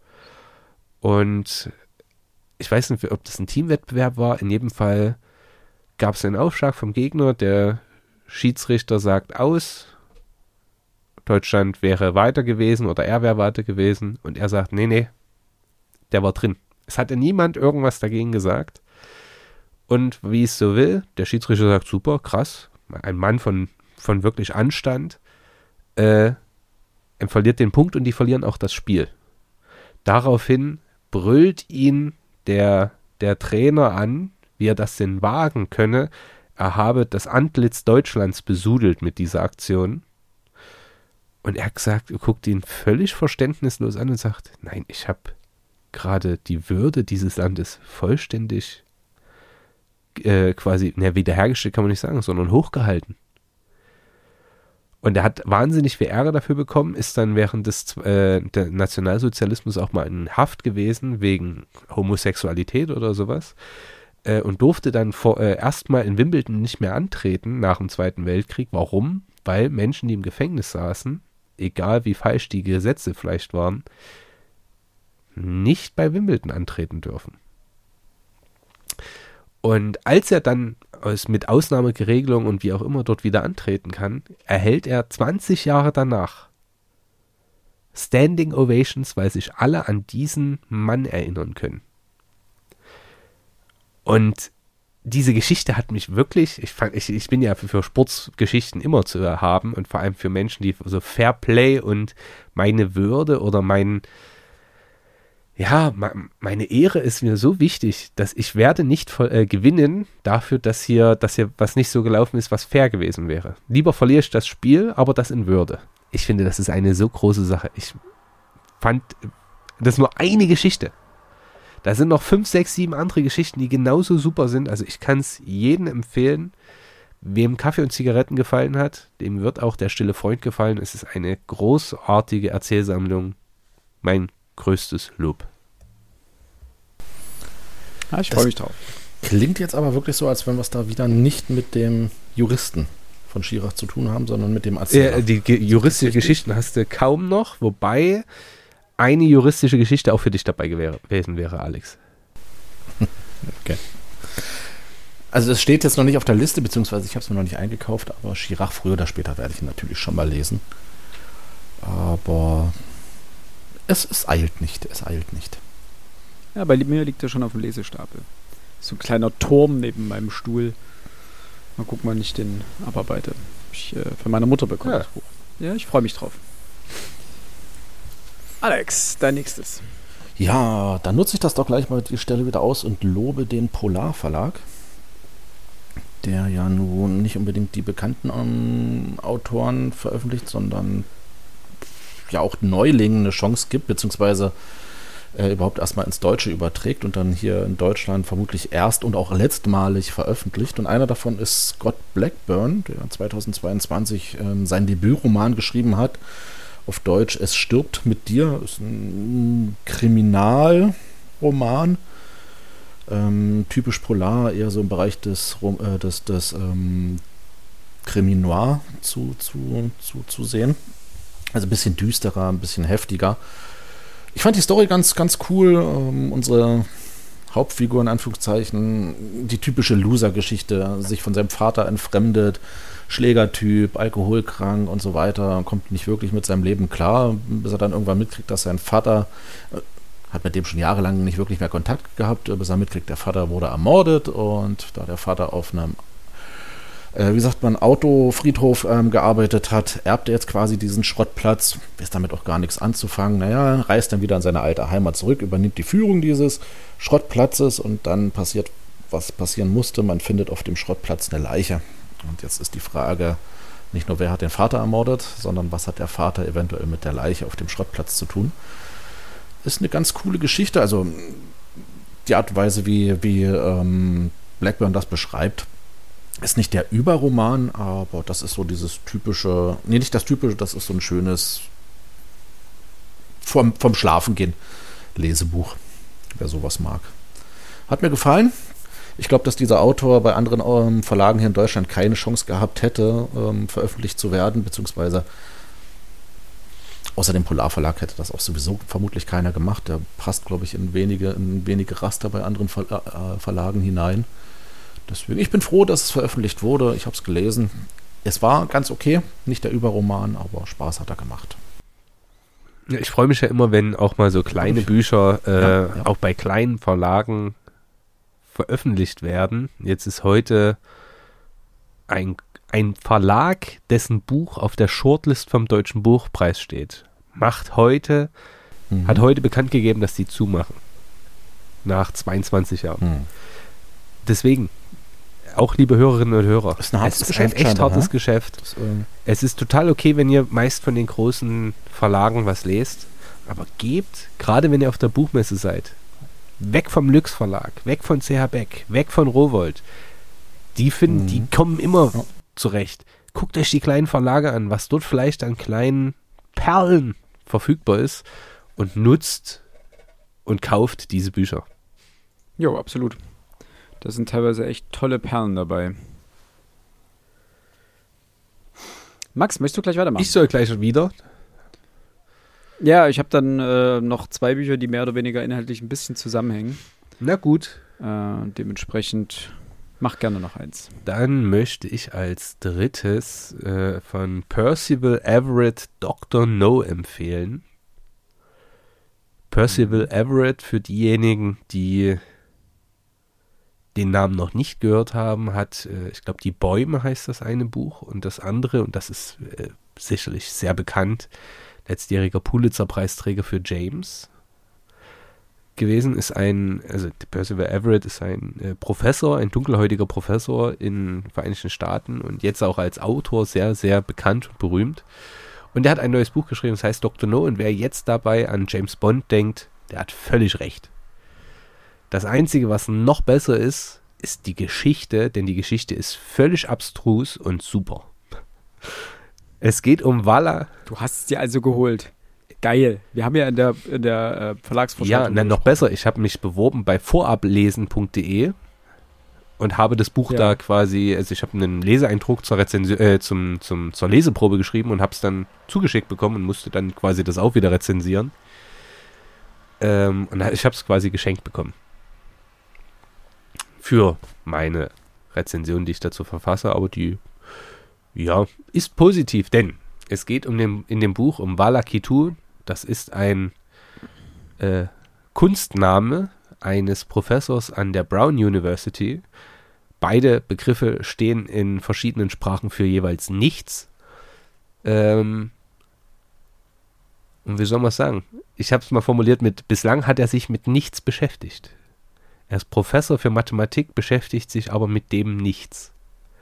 Und ich weiß nicht, ob das ein Teamwettbewerb war, in jedem Fall gab es einen Aufschlag vom Gegner, der Schiedsrichter sagt aus, Deutschland wäre weiter gewesen oder er wäre weiter gewesen und er sagt, nee, nee, der war drin. Es hatte niemand irgendwas dagegen gesagt. Und wie es so will, der Schiedsrichter sagt, super, krass, ein Mann von, von wirklich Anstand, äh, er verliert den Punkt und die verlieren auch das Spiel. Daraufhin brüllt ihn der, der Trainer an, wie er das denn wagen könne, er habe das Antlitz Deutschlands besudelt mit dieser Aktion. Und er sagt, guckt ihn völlig verständnislos an und sagt, nein, ich habe gerade die Würde dieses Landes vollständig äh, quasi, ne, wiederhergestellt kann man nicht sagen, sondern hochgehalten. Und er hat wahnsinnig viel Ärger dafür bekommen, ist dann während des äh, der Nationalsozialismus auch mal in Haft gewesen, wegen Homosexualität oder sowas. Äh, und durfte dann vor, äh, erstmal in Wimbledon nicht mehr antreten nach dem Zweiten Weltkrieg. Warum? Weil Menschen, die im Gefängnis saßen, egal wie falsch die Gesetze vielleicht waren, nicht bei Wimbledon antreten dürfen. Und als er dann aus, mit Ausnahmeregelung und wie auch immer dort wieder antreten kann, erhält er zwanzig Jahre danach Standing Ovations, weil sich alle an diesen Mann erinnern können. Und diese Geschichte hat mich wirklich, ich, fand, ich, ich bin ja für, für Sportsgeschichten immer zu haben und vor allem für Menschen, die so Fair Play und meine Würde oder mein, ja, meine Ehre ist mir so wichtig, dass ich werde nicht äh, gewinnen dafür, dass hier, dass hier was nicht so gelaufen ist, was fair gewesen wäre. Lieber verliere ich das Spiel, aber das in Würde. Ich finde, das ist eine so große Sache. Ich fand, das ist nur eine Geschichte. Da sind noch fünf, sechs, sieben andere Geschichten, die genauso super sind. Also ich kann es jedem empfehlen, Wem Kaffee und Zigaretten gefallen hat, dem wird auch Der stille Freund gefallen. Es ist eine großartige Erzählsammlung. Mein größtes Lob. Ja, ich freue mich drauf. Klingt jetzt aber wirklich so, als wenn wir es da wieder nicht mit dem Juristen von Schirach zu tun haben, sondern mit dem Erzähler. Äh, die ge- juristische Geschichten hast du kaum noch, wobei eine juristische Geschichte auch für dich dabei gewäre, gewesen wäre, Alex. Okay. Also es steht jetzt noch nicht auf der Liste, beziehungsweise ich habe es mir noch nicht eingekauft, aber Schirach früher oder später werde ich ihn natürlich schon mal lesen. Aber es, es eilt nicht, es eilt nicht. Ja, bei mir liegt er schon auf dem Lesestapel. So ein kleiner Turm neben meinem Stuhl. Mal gucken, wann ich den abarbeite. Hab ich äh, von meiner Mutter bekommen. Ja, ja ich freue mich drauf. Alex, dein nächstes. Ja, dann nutze ich das doch gleich mal die Stelle wieder aus und lobe den Polar Verlag, der ja nun nicht unbedingt die bekannten ähm, Autoren veröffentlicht, sondern ja auch Neulingen eine Chance gibt, beziehungsweise äh, überhaupt erstmal ins Deutsche überträgt und dann hier in Deutschland vermutlich erst und auch letztmalig veröffentlicht. Und einer davon ist Scott Blackburn, der zweitausendzweiundzwanzig ähm, seinen Debütroman geschrieben hat. Auf Deutsch Es stirbt mit dir. Ist ein Kriminalroman. Ähm, typisch Polar, eher so im Bereich des, äh, des, des ähm, Krimi-Noir zu, zu, zu, zu sehen. Also ein bisschen düsterer, ein bisschen heftiger. Ich fand die Story ganz, ganz cool. Ähm, unsere Hauptfigur in Anführungszeichen, die typische Loser-Geschichte, sich von seinem Vater entfremdet, Schlägertyp, alkoholkrank und so weiter, kommt nicht wirklich mit seinem Leben klar, bis er dann irgendwann mitkriegt, dass sein Vater, äh, hat mit dem schon jahrelang nicht wirklich mehr Kontakt gehabt, bis er mitkriegt, der Vater wurde ermordet und da der Vater auf einem, äh, wie sagt man, Autofriedhof ähm, gearbeitet hat, erbt er jetzt quasi diesen Schrottplatz, ist damit auch gar nichts anzufangen, naja, reist dann wieder in seine alte Heimat zurück, übernimmt die Führung dieses Schrottplatzes und dann passiert, was passieren musste, man findet auf dem Schrottplatz eine Leiche. Und jetzt ist die Frage, nicht nur wer hat den Vater ermordet, sondern was hat der Vater eventuell mit der Leiche auf dem Schrottplatz zu tun. Ist eine ganz coole Geschichte, also die Art und Weise, wie, wie ähm, Blackburn das beschreibt, ist nicht der Überroman, aber das ist so dieses typische, nee, nicht das typische, das ist so ein schönes vom, vom Schlafengehen Lesebuch, wer sowas mag. Hat mir gefallen. Ich glaube, dass dieser Autor bei anderen ähm, Verlagen hier in Deutschland keine Chance gehabt hätte, ähm, veröffentlicht zu werden, beziehungsweise außer dem Polarverlag hätte das auch sowieso vermutlich keiner gemacht. Der passt, glaube ich, in wenige, in wenige Raster bei anderen Ver äh, Verlagen hinein. Deswegen, ich bin froh, dass es veröffentlicht wurde. Ich habe es gelesen. Es war ganz okay, nicht der Überroman, aber Spaß hat er gemacht. Ja, ich freue mich ja immer, wenn auch mal so kleine Bücher äh, ja, ja. auch bei kleinen Verlagen veröffentlicht werden. Jetzt ist heute ein, ein Verlag, dessen Buch auf der Shortlist vom Deutschen Buchpreis steht, macht heute, mhm. hat heute bekannt gegeben, dass die zumachen. Nach zweiundzwanzig Jahren. Mhm. Deswegen, auch liebe Hörerinnen und Hörer, ist ein es ist ein echt hartes ha? Geschäft. Das, äh es ist total okay, wenn ihr meist von den großen Verlagen was lest, aber gebt, gerade wenn ihr auf der Buchmesse seid, weg vom Lüx Verlag, weg von C H Beck, weg von Rowohlt. Die finden, mhm. die kommen immer ja. zurecht. Guckt euch die kleinen Verlage an, was dort vielleicht an kleinen Perlen verfügbar ist und nutzt und kauft diese Bücher. Jo, absolut. Da sind teilweise echt tolle Perlen dabei. Max, möchtest du gleich weitermachen? Ich soll gleich wieder. Ja, ich habe dann äh, noch zwei Bücher, die mehr oder weniger inhaltlich ein bisschen zusammenhängen. Na gut. Äh, dementsprechend mach gerne noch eins. Dann möchte ich als drittes äh, von Percival Everett Doktor No empfehlen. Percival Everett, für diejenigen, die den Namen noch nicht gehört haben, hat, äh, ich glaube, Die Bäume heißt das eine Buch und das andere, und das ist äh, sicherlich sehr bekannt, letztjähriger Pulitzer-Preisträger für James gewesen, ist ein, also Percival Everett ist ein äh, Professor, ein dunkelhäutiger Professor in den Vereinigten Staaten und jetzt auch als Autor sehr, sehr bekannt und berühmt. Und der hat ein neues Buch geschrieben, das heißt Doktor No, und wer jetzt dabei an James Bond denkt, der hat völlig recht. Das Einzige, was noch besser ist, ist die Geschichte, denn die Geschichte ist völlig abstrus und super. Es geht um Vala. Du hast es dir also geholt. Geil. Wir haben ja in der, in der äh, Verlagsvorstellung... Ja, na, noch besser. Ich habe mich beworben bei vorablesen punkt de und habe das Buch Ja. da quasi, also ich habe einen Leseeindruck zur Rezension, äh, zum, zum, zur Leseprobe geschrieben und habe es dann zugeschickt bekommen und musste dann quasi das auch wieder rezensieren. Ähm, und ich habe es quasi geschenkt bekommen. Für meine Rezension, die ich dazu verfasse, aber die, ja, ist positiv, denn es geht um den, in dem Buch um Vala Kitu. Das ist ein äh, Kunstname eines Professors an der Brown University. Beide Begriffe stehen in verschiedenen Sprachen für jeweils nichts. Ähm, und wie soll man es sagen? Ich habe es mal formuliert mit, bislang hat er sich mit nichts beschäftigt. Er ist Professor für Mathematik, beschäftigt sich aber mit dem Nichts.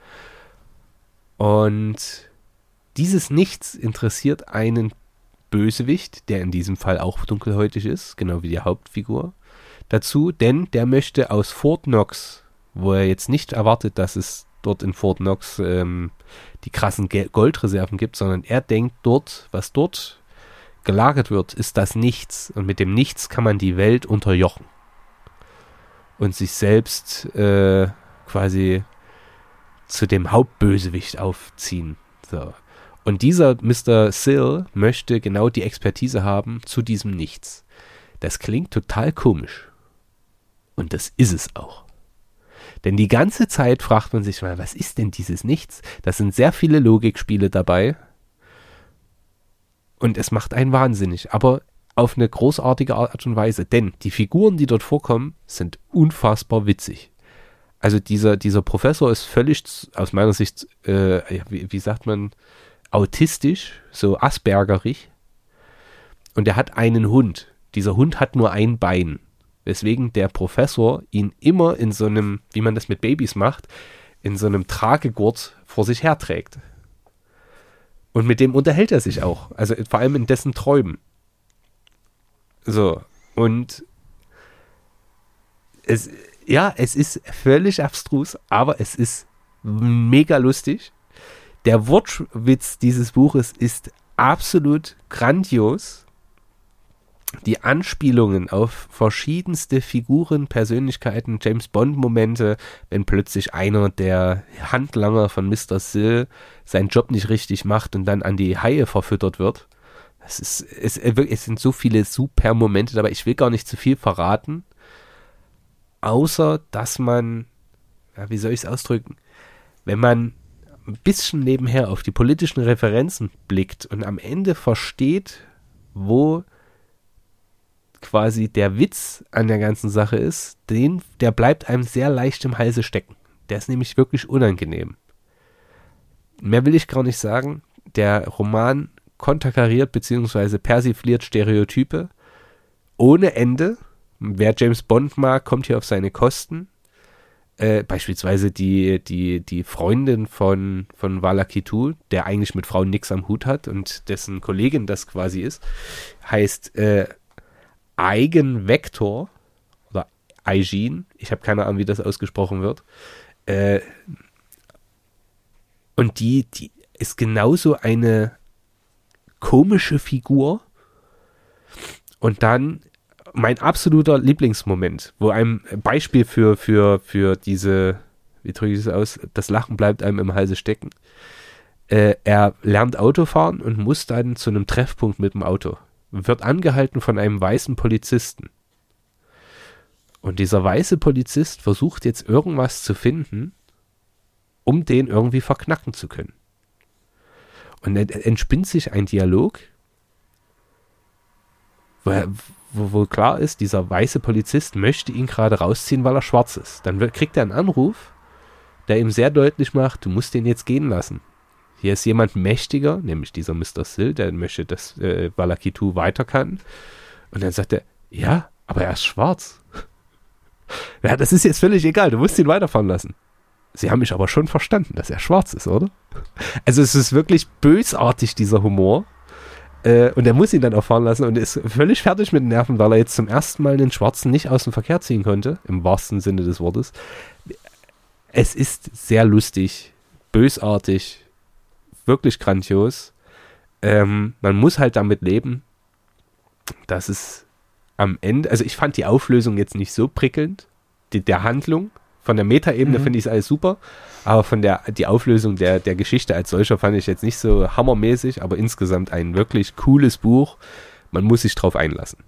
Und dieses Nichts interessiert einen Bösewicht, der in diesem Fall auch dunkelhäutig ist, genau wie die Hauptfigur, dazu, denn der möchte aus Fort Knox, wo er jetzt nicht erwartet, dass es dort in Fort Knox ähm, die krassen Ge- Goldreserven gibt, sondern er denkt dort, was dort gelagert wird, ist das Nichts. Und mit dem Nichts kann man die Welt unterjochen. Und sich selbst äh, quasi zu dem Hauptbösewicht aufziehen. So. Und dieser Mister Sill möchte genau die Expertise haben zu diesem Nichts. Das klingt total komisch. Und das ist es auch. Denn die ganze Zeit fragt man sich mal, was ist denn dieses Nichts? Da sind sehr viele Logikspiele dabei. Und es macht einen wahnsinnig. Aber auf eine großartige Art und Weise. Denn die Figuren, die dort vorkommen, sind unfassbar witzig. Also dieser, dieser Professor ist völlig, aus meiner Sicht, äh, ja, wie, wie sagt man, autistisch, so aspergerig. Und er hat einen Hund. Dieser Hund hat nur ein Bein. Weswegen der Professor ihn immer in so einem, wie man das mit Babys macht, in so einem Tragegurt vor sich herträgt. Und mit dem unterhält er sich auch. Also vor allem in dessen Träumen. So, und es, ja, es ist völlig abstrus, aber es ist mega lustig. Der Wortwitz dieses Buches ist absolut grandios. Die Anspielungen auf verschiedenste Figuren, Persönlichkeiten, James-Bond-Momente, wenn plötzlich einer der Handlanger von Mister Sill seinen Job nicht richtig macht und dann an die Haie verfüttert wird. Es, ist, es, es sind so viele super Momente dabei. Ich will gar nicht zu viel verraten, außer dass man, ja, wie soll ich es ausdrücken, wenn man ein bisschen nebenher auf die politischen Referenzen blickt und am Ende versteht, wo quasi der Witz an der ganzen Sache ist, den, der bleibt einem sehr leicht im Halse stecken. Der ist nämlich wirklich unangenehm. Mehr will ich gar nicht sagen. Der Roman konterkariert bzw. persifliert Stereotype ohne Ende. Wer James Bond mag, kommt hier auf seine Kosten. Äh, beispielsweise die, die, die Freundin von, von Vala Kitu, der eigentlich mit Frauen nichts am Hut hat und dessen Kollegin das quasi ist, heißt äh, Eigenvektor oder Aigin, ich habe keine Ahnung, wie das ausgesprochen wird. Äh, und die, die ist genauso eine komische Figur. Und dann mein absoluter Lieblingsmoment, wo ein Beispiel für, für, für diese, wie drücke ich das aus, das Lachen bleibt einem im Halse stecken. Äh, er lernt Autofahren und muss dann zu einem Treffpunkt mit dem Auto. Wird angehalten von einem weißen Polizisten. Und dieser weiße Polizist versucht jetzt irgendwas zu finden, um den irgendwie verknacken zu können. Und dann entspinnt sich ein Dialog, wo, er, wo, wo klar ist, dieser weiße Polizist möchte ihn gerade rausziehen, weil er schwarz ist. Dann wird, kriegt er einen Anruf, der ihm sehr deutlich macht, du musst den jetzt gehen lassen. Hier ist jemand mächtiger, nämlich dieser Mister Sill, der möchte, dass äh, Vala Kitu weiter kann. Und dann sagt er, ja, aber er ist schwarz. Ja, das ist jetzt völlig egal, du musst ihn weiterfahren lassen. Sie haben mich aber schon verstanden, dass er schwarz ist, oder? Also es ist wirklich bösartig, dieser Humor. Äh, und er muss ihn dann auch fahren lassen und ist völlig fertig mit den Nerven, weil er jetzt zum ersten Mal den Schwarzen nicht aus dem Verkehr ziehen konnte, im wahrsten Sinne des Wortes. es ist sehr lustig, bösartig, wirklich grandios. Ähm, man muss halt damit leben, dass es am Ende, also ich fand die Auflösung jetzt nicht so prickelnd, die, der Handlung, von der Metaebene mhm. finde ich es alles super, aber von der, die Auflösung der, der Geschichte als solcher fand ich jetzt nicht so hammermäßig, aber insgesamt ein wirklich cooles Buch. Man muss sich drauf einlassen.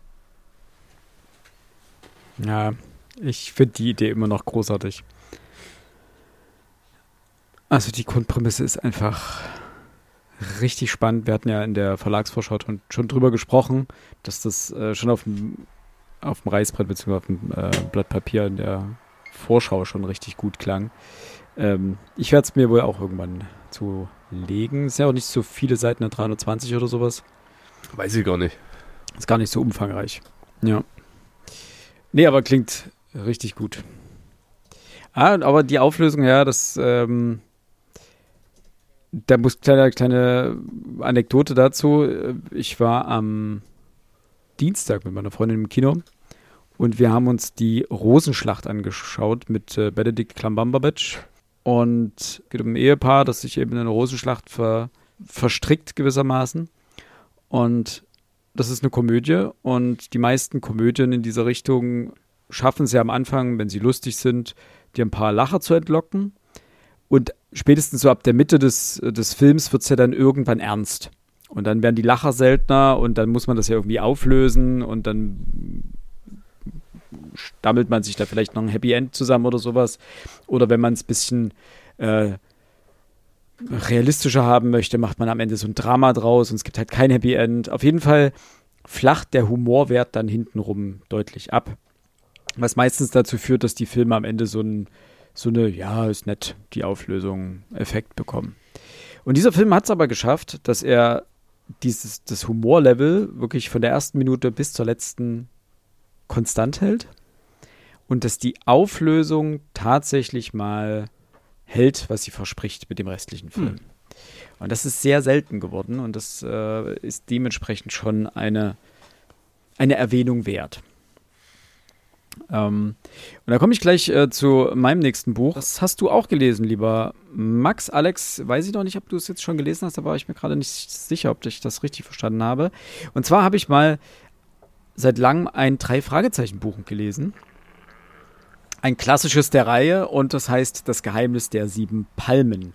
Ja, ich finde die Idee immer noch großartig. Also die Grundprämisse ist einfach richtig spannend. Wir hatten ja in der Verlagsvorschau schon, schon drüber gesprochen, dass das äh, schon auf dem, auf dem Reißbrett bzw. auf dem äh, Blatt Papier in der Vorschau schon richtig gut klang. Ähm, ich werde es mir wohl auch irgendwann zulegen. Ist ja auch nicht so viele Seiten, dreihundertzwanzig oder sowas. Weiß ich gar nicht. Ist gar nicht so umfangreich. Ja. Nee, aber klingt richtig gut. Ah, aber die Auflösung, ja, das ähm, da muss kleine, kleine Anekdote dazu. Ich war am Dienstag mit meiner Freundin im Kino und wir haben uns die Rosenschlacht angeschaut mit äh, Benedict Cumberbatch. Und es geht um ein Ehepaar, das sich eben in eine Rosenschlacht ver, verstrickt gewissermaßen. Und das ist eine Komödie. Und die meisten Komödien in dieser Richtung schaffen es ja am Anfang, wenn sie lustig sind, dir ein paar Lacher zu entlocken. Und spätestens so ab der Mitte des, des Films wird es ja dann irgendwann ernst. Und dann werden die Lacher seltener und dann muss man das ja irgendwie auflösen und dann stammelt man sich da vielleicht noch ein Happy End zusammen oder sowas. Oder wenn man es ein bisschen äh, realistischer haben möchte, macht man am Ende so ein Drama draus und es gibt halt kein Happy End. Auf jeden Fall flacht der Humorwert dann hintenrum deutlich ab. Was meistens dazu führt, dass die Filme am Ende so, ein, so eine, ja, ist nett, die Auflösung, Effekt bekommen. Und dieser Film hat es aber geschafft, dass er dieses, das Humorlevel wirklich von der ersten Minute bis zur letzten konstant hält und dass die Auflösung tatsächlich mal hält, was sie verspricht mit dem restlichen Film. Hm. Und das ist sehr selten geworden und das äh, ist dementsprechend schon eine, eine Erwähnung wert. Ähm, und da komme ich gleich äh, zu meinem nächsten Buch. Das hast du auch gelesen, lieber Max. Alex, weiß ich noch nicht, ob du es jetzt schon gelesen hast, da war ich mir gerade nicht sicher, ob ich das richtig verstanden habe. Und zwar habe ich mal seit langem ein Drei-Fragezeichen-Buch gelesen. Ein klassisches der Reihe und das heißt Das Geheimnis der sieben Palmen.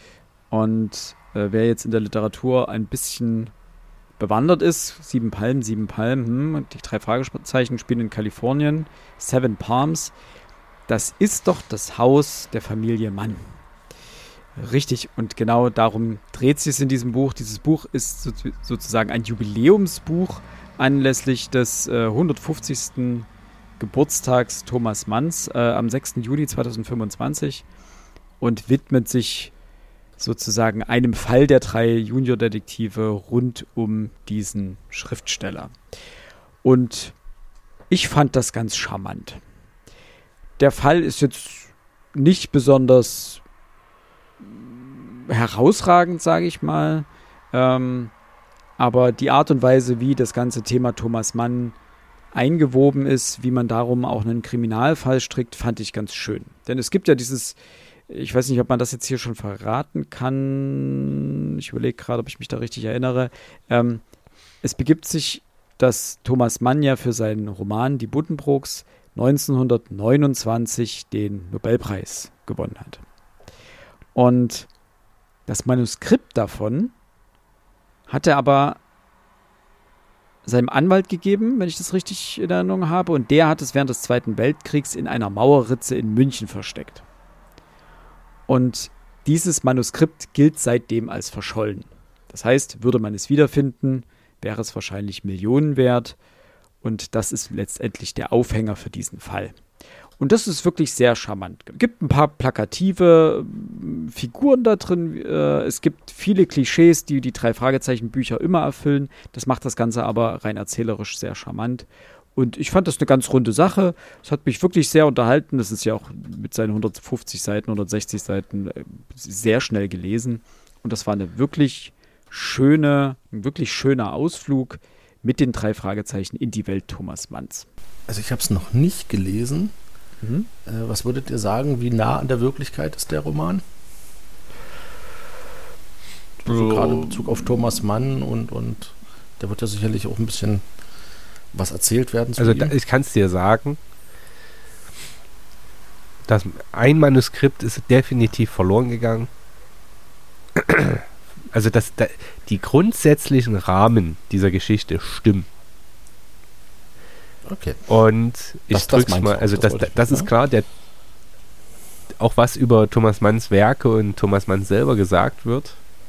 Und äh, wer jetzt in der Literatur ein bisschen bewandert ist, sieben Palmen, sieben Palmen, hm, die drei Fragezeichen spielen in Kalifornien, Seven Palms, das ist doch das Haus der Familie Mann. Richtig, und genau darum dreht sich es in diesem Buch. Dieses Buch ist so, sozusagen ein Jubiläumsbuch anlässlich des äh, hundertfünfzigsten Geburtstags Thomas Manns äh, am sechsten Juni zweitausendfünfundzwanzig und widmet sich sozusagen einem Fall der drei Junior-Detektive rund um diesen Schriftsteller. Und ich fand das ganz charmant. Der Fall ist jetzt nicht besonders herausragend, sage ich mal, ähm, aber die Art und Weise, wie das ganze Thema Thomas Mann eingewoben ist, wie man darum auch einen Kriminalfall strickt, fand ich ganz schön. Denn es gibt ja dieses, ich weiß nicht, ob man das jetzt hier schon verraten kann, ich überlege gerade, ob ich mich da richtig erinnere, ähm, es begibt sich, dass Thomas Mann ja für seinen Roman Die Buddenbrooks neunzehnhundertneunundzwanzig den Nobelpreis gewonnen hat. Und das Manuskript davon hat er aber seinem Anwalt gegeben, wenn ich das richtig in Erinnerung habe, und der hat es während des Zweiten Weltkriegs in einer Mauerritze in München versteckt. Und dieses Manuskript gilt seitdem als verschollen. Das heißt, würde man es wiederfinden, wäre es wahrscheinlich Millionen wert. Und das ist letztendlich der Aufhänger für diesen Fall. Und das ist wirklich sehr charmant. Es gibt ein paar plakative Figuren da drin. Es gibt viele Klischees, die die drei Fragezeichen-Bücher immer erfüllen. Das macht das Ganze aber rein erzählerisch sehr charmant. Und ich fand das eine ganz runde Sache. Es hat mich wirklich sehr unterhalten. Das ist ja auch mit seinen hundertfünfzig Seiten, hundertsechzig Seiten sehr schnell gelesen. Und das war eine wirklich schöne, ein wirklich schöner Ausflug mit den drei Fragezeichen in die Welt Thomas Manns. Also ich habe es noch nicht gelesen. Mhm. Äh, was würdet ihr sagen, wie nah an der Wirklichkeit ist der Roman? Also gerade in Bezug auf Thomas Mann und, und da wird ja sicherlich auch ein bisschen was erzählt werden zu Also ihm. da, ich kann es dir sagen, dass ein Manuskript ist definitiv verloren gegangen. Also dass da, die grundsätzlichen Rahmen dieser Geschichte stimmen. Okay. Und ich Das- das drück's meinst mal, du auch, also das das, wollte das, ich das wissen, ist klar, der auch was über Thomas Manns Werke und Thomas Mann selber gesagt wird,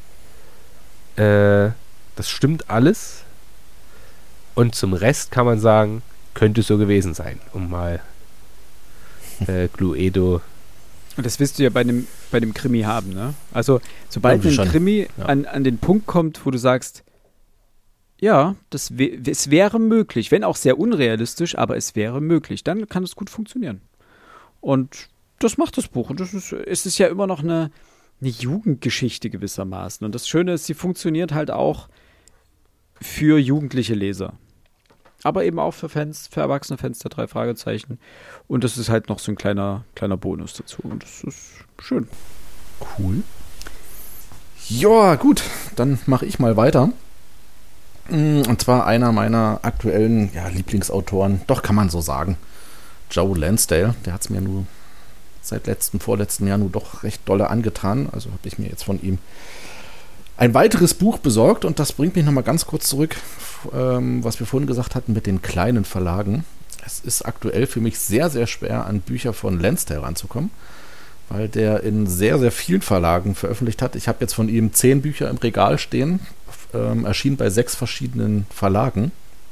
äh, das stimmt alles. Und zum Rest kann man sagen, könnte so gewesen sein, um mal äh, Cluedo. Und das wirst du ja bei einem, bei einem Krimi haben, ne? Also, sobald Irgendwie ein schon, Krimi ja. an, an den Punkt kommt, wo du sagst, ja, das wä- es wäre möglich, wenn auch sehr unrealistisch, aber es wäre möglich, dann kann es gut funktionieren. Und das macht das Buch. Und das ist, es ist ja immer noch eine, eine Jugendgeschichte gewissermaßen. Und das Schöne ist, sie funktioniert halt auch für jugendliche Leser. Aber eben auch für Fans, für erwachsene Fans der drei Fragezeichen. Und das ist halt noch so ein kleiner, kleiner Bonus dazu. Und das ist schön. Cool. Ja, gut, dann mache ich mal weiter. Und zwar einer meiner aktuellen ja, Lieblingsautoren, doch kann man so sagen, Joe Lansdale. Der hat es mir nur seit letztem, vorletzten Jahr nur doch recht dolle angetan. Also habe ich mir jetzt von ihm ein weiteres Buch besorgt. Und das bringt mich nochmal ganz kurz zurück, ähm, was wir vorhin gesagt hatten mit den kleinen Verlagen. Es ist aktuell für mich sehr, sehr schwer, an Bücher von Lansdale ranzukommen, weil der in sehr, sehr vielen Verlagen veröffentlicht hat. Ich habe jetzt von ihm zehn Bücher im Regal stehen, ähm, erschienen bei sechs verschiedenen Verlagen.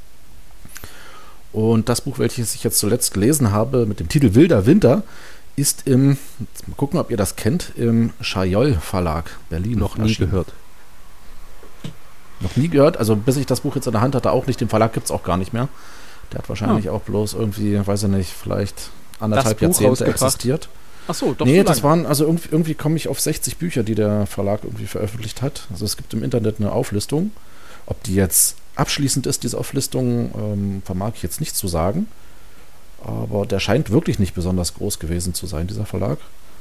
Und das Buch, welches ich jetzt zuletzt gelesen habe, mit dem Titel Wilder Winter, ist im, jetzt mal gucken, ob ihr das kennt, im Schajol Verlag Berlin. Noch nie erschienen. gehört. Noch nie gehört, also bis ich das Buch jetzt in der Hand hatte, auch nicht. Den Verlag gibt es auch gar nicht mehr. Der hat wahrscheinlich auch bloß irgendwie, weiß ich nicht, vielleicht anderthalb Buch Jahrzehnte rausgebracht? existiert. Ach so, doch Nee, so das lang. waren, also irgendwie, irgendwie komme ich auf sechzig Bücher, die der Verlag irgendwie veröffentlicht hat. Also es gibt im Internet eine Auflistung. Ob die jetzt abschließend ist, diese Auflistung, ähm, vermag ich jetzt nicht zu sagen. Aber der scheint wirklich nicht besonders groß gewesen zu sein, dieser Verlag.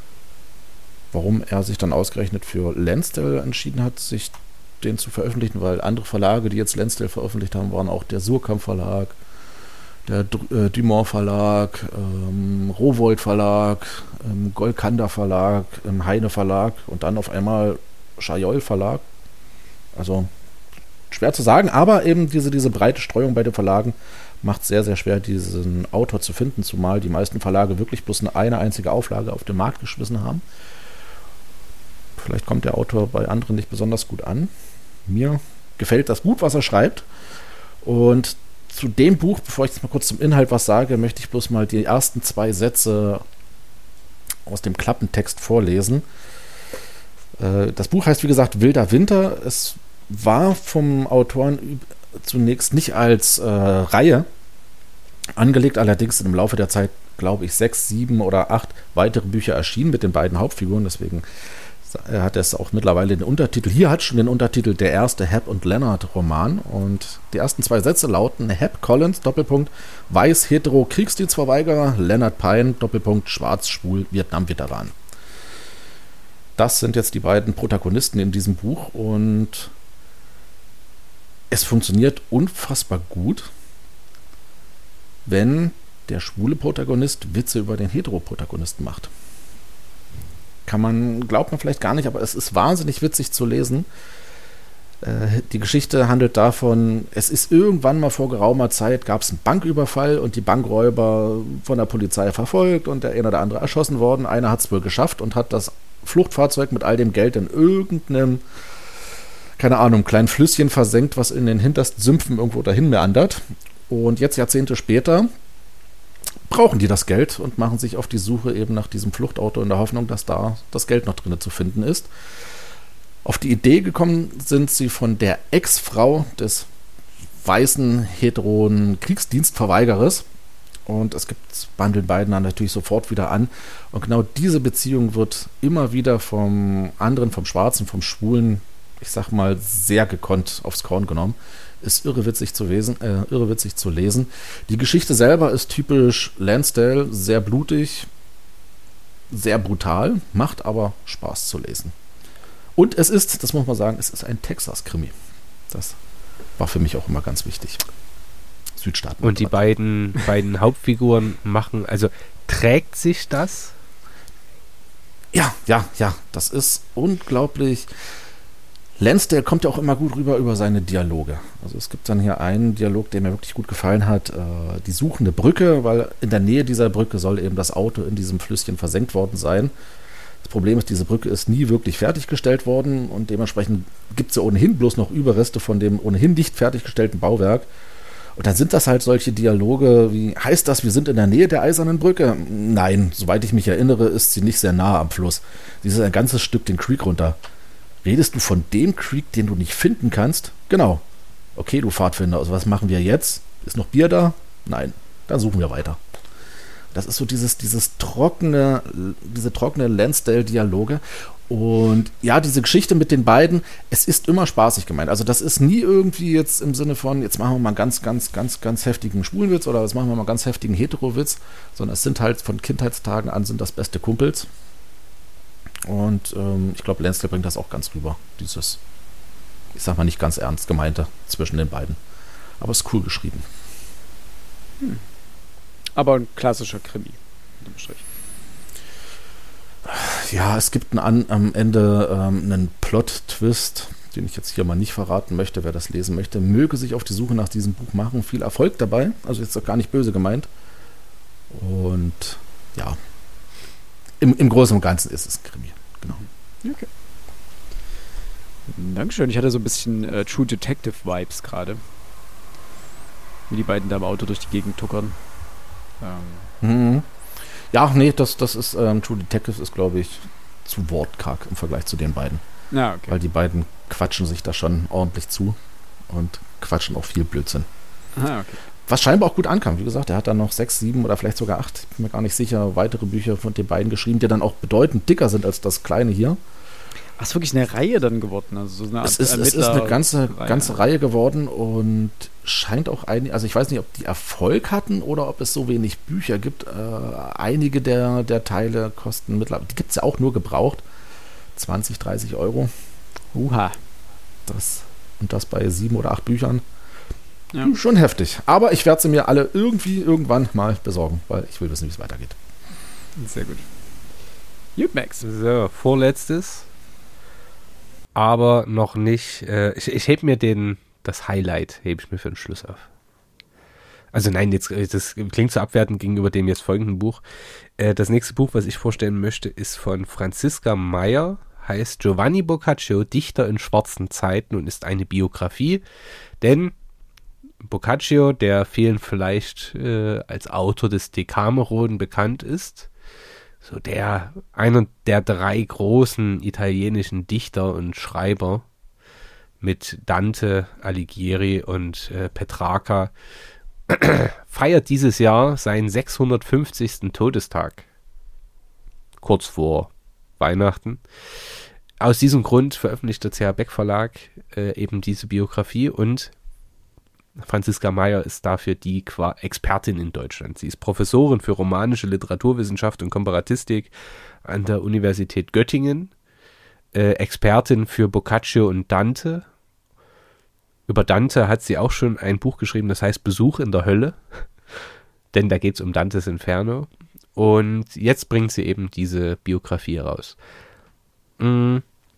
Warum er sich dann ausgerechnet für Lansdale entschieden hat, sich den zu veröffentlichen, weil andere Verlage, die jetzt Lansdale veröffentlicht haben, waren auch der Surkamp Verlag, der Dr- äh, Dumont Verlag, ähm, Rowohlt Verlag, ähm, Golkander Verlag, ähm, Heine Verlag und dann auf einmal Schajol Verlag. Also schwer zu sagen, aber eben diese, diese breite Streuung bei den Verlagen macht es sehr, sehr schwer, diesen Autor zu finden, zumal die meisten Verlage wirklich bloß eine, eine einzige Auflage auf den Markt geschmissen haben. Vielleicht kommt der Autor bei anderen nicht besonders gut an. Mir gefällt das gut, was er schreibt. Und zu dem Buch, bevor ich jetzt mal kurz zum Inhalt was sage, möchte ich bloß mal die ersten zwei Sätze aus dem Klappentext vorlesen. Äh, das Buch heißt, wie gesagt, Wilder Winter. Es war vom Autoren zunächst nicht als äh, Reihe angelegt, allerdings sind im Laufe der Zeit, glaube ich, sechs, sieben oder acht weitere Bücher erschienen mit den beiden Hauptfiguren, deswegen hat es auch mittlerweile den Untertitel, hier hat schon den Untertitel Der erste Hap und Leonard Roman und die ersten zwei Sätze lauten Hap Collins, Doppelpunkt, weiß, hetero, Kriegsdienstverweigerer, Leonard Pine, Doppelpunkt, schwarz, schwul, Vietnam-Veteran. Das sind jetzt die beiden Protagonisten in diesem Buch und es funktioniert unfassbar gut, wenn der schwule Protagonist Witze über den Hetero-Protagonisten macht. Kann man, glaubt man vielleicht gar nicht, aber es ist wahnsinnig witzig zu lesen. Äh, die Geschichte handelt davon, es ist irgendwann mal vor geraumer Zeit, gab es einen Banküberfall und die Bankräuber von der Polizei verfolgt und der eine oder andere erschossen worden. Einer hat es wohl geschafft und hat das Fluchtfahrzeug mit all dem Geld in irgendeinem, keine Ahnung, kleinen Flüsschen versenkt, was in den hintersten Sümpfen irgendwo dahin meandert. Und jetzt, Jahrzehnte später, brauchen die das Geld und machen sich auf die Suche eben nach diesem Fluchtauto in der Hoffnung, dass da das Geld noch drin zu finden ist. Auf die Idee gekommen sind sie von der Ex-Frau des weißen, heteronen Kriegsdienstverweigerers. Und es gibt, bandeln beiden dann natürlich sofort wieder an. Und genau diese Beziehung wird immer wieder vom anderen, vom Schwarzen, vom Schwulen, ich sag mal, sehr gekonnt aufs Korn genommen. ist irre witzig zu lesen, äh, irre witzig zu lesen. Die Geschichte selber ist typisch Lansdale, sehr blutig, sehr brutal, macht aber Spaß zu lesen. Und es ist, das muss man sagen, es ist ein Texas-Krimi. Das war für mich auch immer ganz wichtig. Südstaaten. Und die beiden, beiden Hauptfiguren machen, also trägt sich das? Ja, ja, ja, das ist unglaublich. Lansdale kommt ja auch immer gut rüber über seine Dialoge. Also es gibt dann hier einen Dialog, der mir wirklich gut gefallen hat, äh, die suchende Brücke, weil in der Nähe dieser Brücke soll eben das Auto in diesem Flüsschen versenkt worden sein. Das Problem ist, diese Brücke ist nie wirklich fertiggestellt worden und dementsprechend gibt es ja ohnehin bloß noch Überreste von dem ohnehin nicht fertiggestellten Bauwerk. Und dann sind das halt solche Dialoge wie, heißt das, wir sind in der Nähe der Eisernen Brücke? Nein, soweit ich mich erinnere, ist sie nicht sehr nah am Fluss. Sie ist ein ganzes Stück den Creek runter. Redest du von dem Creek, den du nicht finden kannst? Genau. Okay, du Pfadfinder, also was machen wir jetzt? Ist noch Bier da? Nein. Dann suchen wir weiter. Das ist so dieses, dieses trockene, diese trockene Lansdale-Dialoge. Und ja, diese Geschichte mit den beiden, es ist immer spaßig gemeint. Also das ist nie irgendwie jetzt im Sinne von, jetzt machen wir mal einen ganz, ganz, ganz, ganz heftigen Schwulenwitz oder jetzt machen wir mal einen ganz heftigen Hetero-Witz, sondern es sind halt von Kindheitstagen an sind das beste Kumpels. Und ähm, ich glaube, Lansdale bringt das auch ganz rüber. Dieses, ich sag mal nicht ganz ernst gemeinte zwischen den beiden. Aber es ist cool geschrieben. Hm. Aber ein klassischer Krimi. Ja, es gibt einen, am Ende ähm, einen Plot-Twist, den ich jetzt hier mal nicht verraten möchte. Wer das lesen möchte, möge sich auf die Suche nach diesem Buch machen. Viel Erfolg dabei. Also jetzt auch gar nicht böse gemeint. Und ja, im, im Großen und Ganzen ist es ein Krimi. Genau. Okay. Dankeschön. Ich hatte so ein bisschen äh, True Detective Vibes gerade. Wie die beiden da im Auto durch die Gegend tuckern. Ähm. Mhm. Ja, nee, das, das ist ähm, True Detective ist, glaube ich, zu wortkarg im Vergleich zu den beiden. Ja, okay. Weil die beiden quatschen sich da schon ordentlich zu und quatschen auch viel Blödsinn. Ah, okay. Was scheinbar auch gut ankam. Wie gesagt, er hat dann noch sechs, sieben oder vielleicht sogar acht, ich bin mir gar nicht sicher, weitere Bücher von den beiden geschrieben, die dann auch bedeutend dicker sind als das kleine hier. Ach, es ist wirklich eine Reihe dann geworden. Also so eine Art es, ist, es ist eine ganze Reihe. ganze Reihe geworden und scheint auch einige, also ich weiß nicht, ob die Erfolg hatten oder ob es so wenig Bücher gibt. Äh, einige der, der Teile kosten mittlerweile, die gibt es ja auch nur gebraucht, zwanzig, dreißig Euro. Uha. Das, und das bei sieben oder acht Büchern. Ja. Schon heftig. Aber ich werde sie mir alle irgendwie irgendwann mal besorgen, weil ich will wissen, wie es weitergeht. Sehr gut. Gut, Max. So, vorletztes. Aber noch nicht. Äh, ich ich hebe mir den, das Highlight, hebe ich mir für den Schluss auf. Also nein, jetzt das klingt so abwertend gegenüber dem jetzt folgenden Buch. Äh, das nächste Buch, was ich vorstellen möchte, ist von Franziska Meyer, heißt Giovanni Boccaccio, Dichter in schwarzen Zeiten und ist eine Biografie. Denn Boccaccio, der vielen vielleicht äh, als Autor des Decameron bekannt ist, so der, einer der drei großen italienischen Dichter und Schreiber mit Dante, Alighieri und äh, Petrarca, feiert dieses Jahr seinen sechshundertfünfzigsten Todestag. Kurz vor Weihnachten. Aus diesem Grund veröffentlicht der C H Beck Verlag äh, eben diese Biografie und Franziska Meyer ist dafür die Qua- Expertin in Deutschland. Sie ist Professorin für romanische Literaturwissenschaft und Komparatistik an der Universität Göttingen, äh, Expertin für Boccaccio und Dante. Über Dante hat sie auch schon ein Buch geschrieben, das heißt Besuch in der Hölle, denn da geht es um Dantes Inferno. Und jetzt bringt sie eben diese Biografie raus. Mm.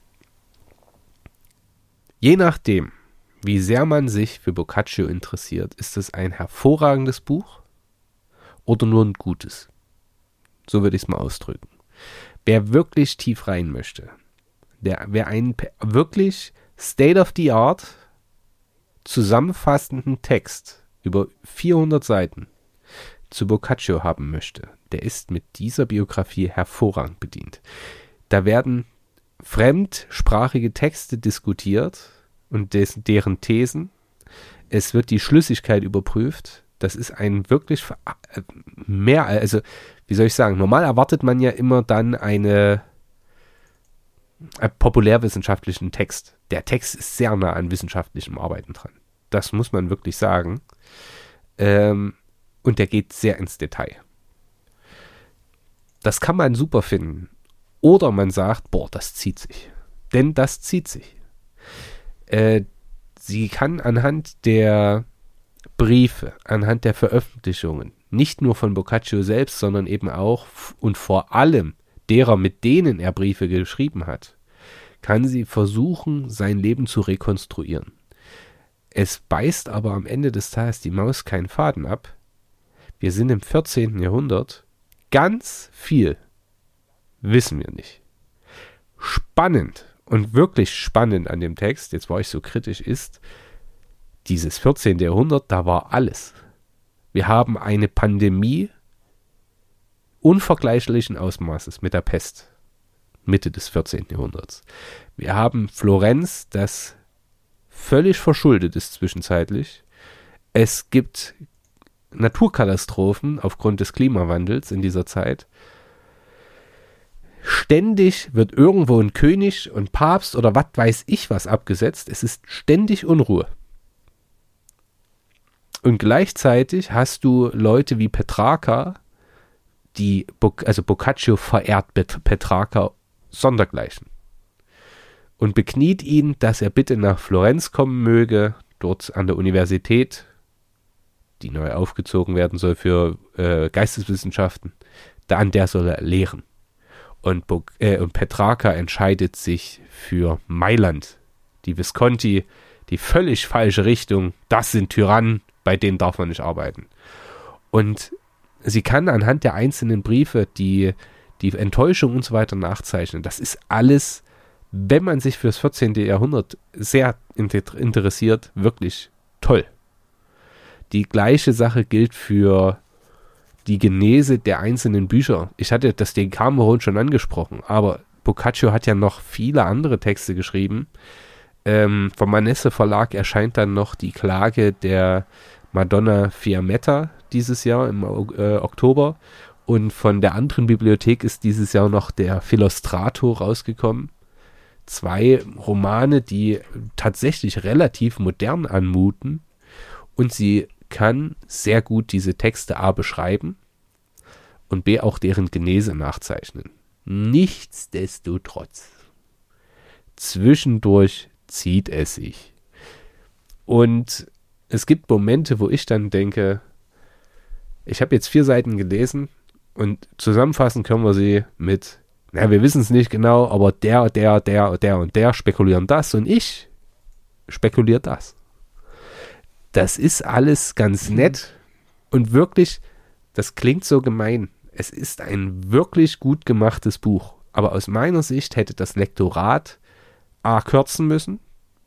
Je nachdem, wie sehr man sich für Boccaccio interessiert, ist es ein hervorragendes Buch oder nur ein gutes. So würde ich es mal ausdrücken. Wer wirklich tief rein möchte, der, wer einen wirklich State-of-the-Art zusammenfassenden Text über vierhundert Seiten zu Boccaccio haben möchte, der ist mit dieser Biografie hervorragend bedient. Da werden fremdsprachige Texte diskutiert und des, deren Thesen. Es wird die Schlüssigkeit überprüft. Das ist ein wirklich mehr, also wie soll ich sagen, normal erwartet man ja immer dann eine einen populärwissenschaftlichen Text. Der Text ist sehr nah an wissenschaftlichem Arbeiten dran. das muss man wirklich sagen. Ähm, und der geht sehr ins Detail. Das kann man super finden. Oder man sagt, boah, das zieht sich. Denn das zieht sich. Äh, sie kann anhand der Briefe, anhand der Veröffentlichungen, nicht nur von Boccaccio selbst, sondern eben auch und vor allem derer, mit denen er Briefe geschrieben hat, kann sie versuchen, sein Leben zu rekonstruieren. Es beißt aber am Ende des Tages die Maus keinen Faden ab. Wir sind im vierzehnten Jahrhundert. Ganz viel wissen wir nicht. Spannend und wirklich spannend an dem Text, jetzt war ich so kritisch, ist, dieses vierzehnte Jahrhundert, da war alles. Wir haben eine Pandemie unvergleichlichen Ausmaßes mit der Pest, Mitte des vierzehnten Jahrhunderts. Wir haben Florenz, das völlig verschuldet ist zwischenzeitlich. Es gibt Naturkatastrophen aufgrund des Klimawandels in dieser Zeit. Ständig wird irgendwo ein König und Papst oder was weiß ich was abgesetzt. Es ist ständig Unruhe. Und gleichzeitig hast du Leute wie Petrarca, die, also Boccaccio verehrt Petrarca sondergleichen und bekniet ihn, dass er bitte nach Florenz kommen möge, dort an der Universität, die neu aufgezogen werden soll für äh, Geisteswissenschaften, da an der soll er lehren. Und, Bo- äh, und Petrarca entscheidet sich für Mailand. Die Visconti, die völlig falsche Richtung, das sind Tyrannen, bei denen darf man nicht arbeiten. Und sie kann anhand der einzelnen Briefe die, die Enttäuschung und so weiter nachzeichnen. Das ist alles, wenn man sich für das vierzehnte Jahrhundert sehr inter- interessiert, wirklich toll. Die gleiche Sache gilt für die Genese der einzelnen Bücher. Ich hatte das Decameron schon angesprochen, aber Boccaccio hat ja noch viele andere Texte geschrieben. Ähm, vom Manesse Verlag erscheint dann noch die Klage der Madonna Fiammetta dieses Jahr im äh, Oktober. Und von der anderen Bibliothek ist dieses Jahr noch der Philostrato rausgekommen. Zwei Romane, die tatsächlich relativ modern anmuten. Und sie kann sehr gut diese Texte A beschreiben und B auch deren Genese nachzeichnen. Nichtsdestotrotz, zwischendurch zieht es sich. Und es gibt Momente, wo ich dann denke, ich habe jetzt vier Seiten gelesen und zusammenfassen können wir sie mit, na, wir wissen es nicht genau, aber der, der, der, der und der spekulieren das und ich spekuliere das. Das ist alles ganz nett und wirklich, das klingt so gemein. Es ist ein wirklich gut gemachtes Buch. Aber aus meiner Sicht hätte das Lektorat A kürzen müssen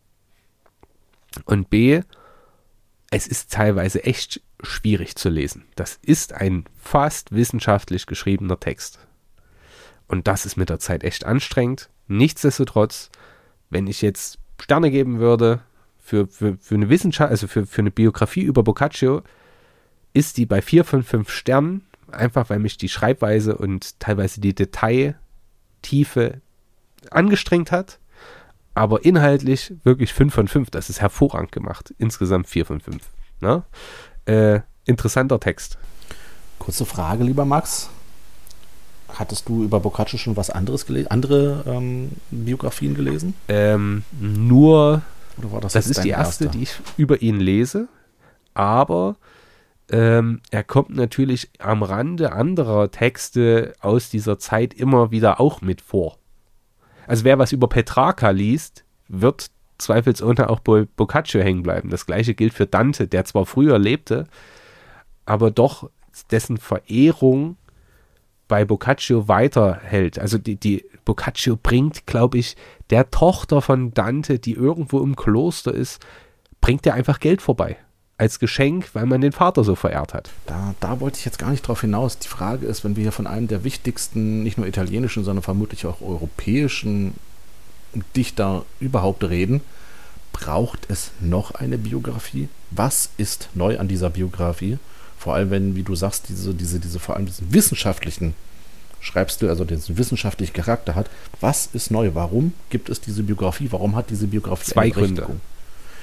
und B, es ist teilweise echt schwierig zu lesen. Das ist ein fast wissenschaftlich geschriebener Text. Und das ist mit der Zeit echt anstrengend. Nichtsdestotrotz, wenn ich jetzt Sterne geben würde, Für, für, für eine Wissenschaft, also für, für eine Biografie über Boccaccio, ist die bei vier von fünf Sternen, einfach weil mich die Schreibweise und teilweise die Detailtiefe angestrengt hat, aber inhaltlich wirklich fünf von fünf, das ist hervorragend gemacht, insgesamt vier von fünf. Ne? Äh, interessanter Text. Kurze Frage, lieber Max. Hattest du über Boccaccio schon was anderes gelesen, andere ähm, Biografien gelesen? Ähm, nur Oder war das Das jetzt ist die dein erste, erster? die ich über ihn lese, aber ähm, er kommt natürlich am Rande anderer Texte aus dieser Zeit immer wieder auch mit vor. Also wer was über Petrarca liest, wird zweifelsohne auch bei Boccaccio hängen bleiben. Das gleiche gilt für Dante, der zwar früher lebte, aber doch dessen Verehrung bei Boccaccio weiterhält. Also die, die Boccaccio bringt, glaube ich, der Tochter von Dante, die irgendwo im Kloster ist, bringt er einfach Geld vorbei. Als Geschenk, weil man den Vater so verehrt hat. Da, da wollte ich jetzt gar nicht drauf hinaus. Die Frage ist, wenn wir hier von einem der wichtigsten, nicht nur italienischen, sondern vermutlich auch europäischen Dichter überhaupt reden, braucht es noch eine Biografie? Was ist neu an dieser Biografie? Vor allem, wenn, wie du sagst, diese, diese, diese, vor allem diesen wissenschaftlichen Schreibstil, also diesen wissenschaftlichen Charakter hat. Was ist neu? Warum gibt es diese Biografie? Warum hat diese Biografie Zwei eine Gründe. Berechtigung?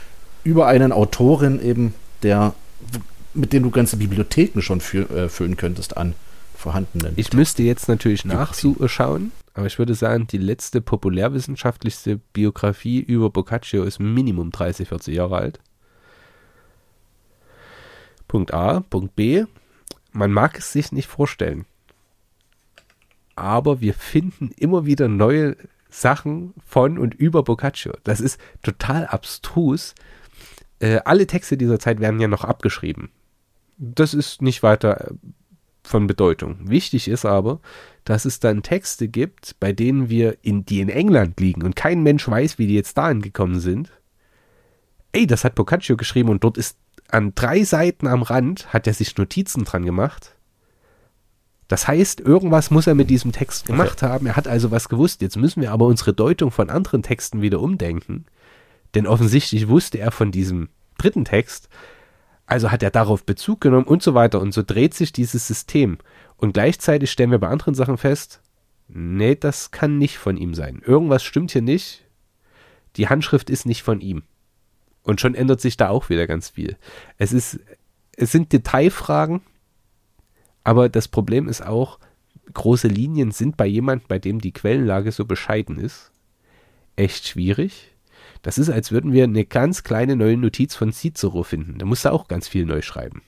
über einen Autorin eben, der mit dem du ganze Bibliotheken schon fü- äh, füllen könntest an vorhandenen. Ich müsste jetzt natürlich nachschauen, aber ich würde sagen, die letzte populärwissenschaftlichste Biografie über Boccaccio ist Minimum dreißig, vierzig Jahre alt. Punkt A. Punkt B. Man mag es sich nicht vorstellen, aber wir finden immer wieder neue Sachen von und über Boccaccio. Das ist total abstrus. Äh, alle Texte dieser Zeit werden ja noch abgeschrieben. Das ist nicht weiter von Bedeutung. Wichtig ist aber, dass es dann Texte gibt, bei denen wir, in, die in England liegen und kein Mensch weiß, wie die jetzt dahin gekommen sind. Ey, das hat Boccaccio geschrieben und dort ist an drei Seiten am Rand, hat er sich Notizen dran gemacht. Das heißt, irgendwas muss er mit diesem Text gemacht okay. haben. Er hat also was gewusst. Jetzt müssen wir aber unsere Deutung von anderen Texten wieder umdenken. Denn offensichtlich wusste er von diesem dritten Text, also hat er darauf Bezug genommen und so weiter. Und so dreht sich dieses System. Und gleichzeitig stellen wir bei anderen Sachen fest, nee, das kann nicht von ihm sein. Irgendwas stimmt hier nicht. Die Handschrift ist nicht von ihm. Und schon ändert sich da auch wieder ganz viel. Es ist, es sind Detailfragen, aber das Problem ist auch, große Linien sind bei jemandem, bei dem die Quellenlage so bescheiden ist, echt schwierig. Das ist, als würden wir eine ganz kleine neue Notiz von Cicero finden. Da musst du auch ganz viel neu schreiben.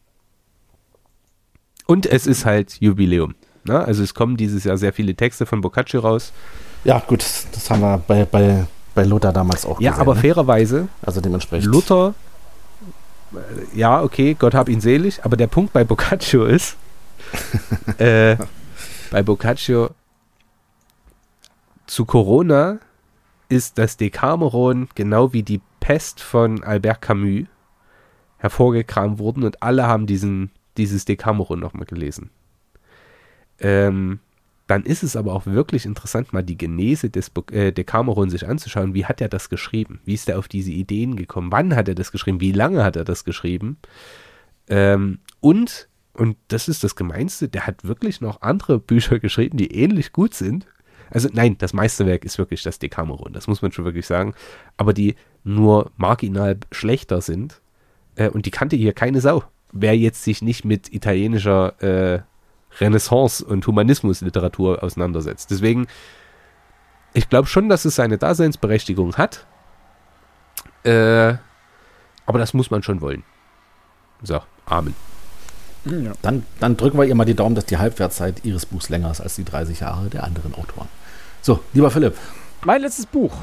Und es ist halt Jubiläum. Ne? Also es kommen dieses Jahr sehr viele Texte von Boccaccio raus. Ja gut, das haben wir bei, bei, bei Luther damals auch ja, gesehen. Ja, aber ne? fairerweise, also dementsprechend. Luther, ja okay, Gott hab ihn selig, aber der Punkt bei Boccaccio ist, äh, bei Boccaccio zu Corona ist das Decameron genau wie die Pest von Albert Camus hervorgekramt worden und alle haben diesen, dieses Decameron nochmal gelesen. Ähm, dann ist es aber auch wirklich interessant, mal die Genese des äh, Decameron sich anzuschauen. Wie hat er das geschrieben? Wie ist er auf diese Ideen gekommen? Wann hat er das geschrieben? Wie lange hat er das geschrieben? Ähm, und Und das ist das Gemeinste, der hat wirklich noch andere Bücher geschrieben, die ähnlich gut sind. Also nein, das Meisterwerk ist wirklich das Decameron, das muss man schon wirklich sagen. Aber die nur marginal schlechter sind. Äh, und die kannte hier keine Sau. Wer jetzt sich nicht mit italienischer äh, Renaissance- und Humanismusliteratur auseinandersetzt. Deswegen, ich glaube schon, dass es seine Daseinsberechtigung hat. Äh, aber das muss man schon wollen. So, Amen. Ja. Dann, dann drücken wir ihr mal die Daumen, dass die Halbwertszeit ihres Buchs länger ist als die dreißig Jahre der anderen Autoren. So, lieber Philipp. Mein letztes Buch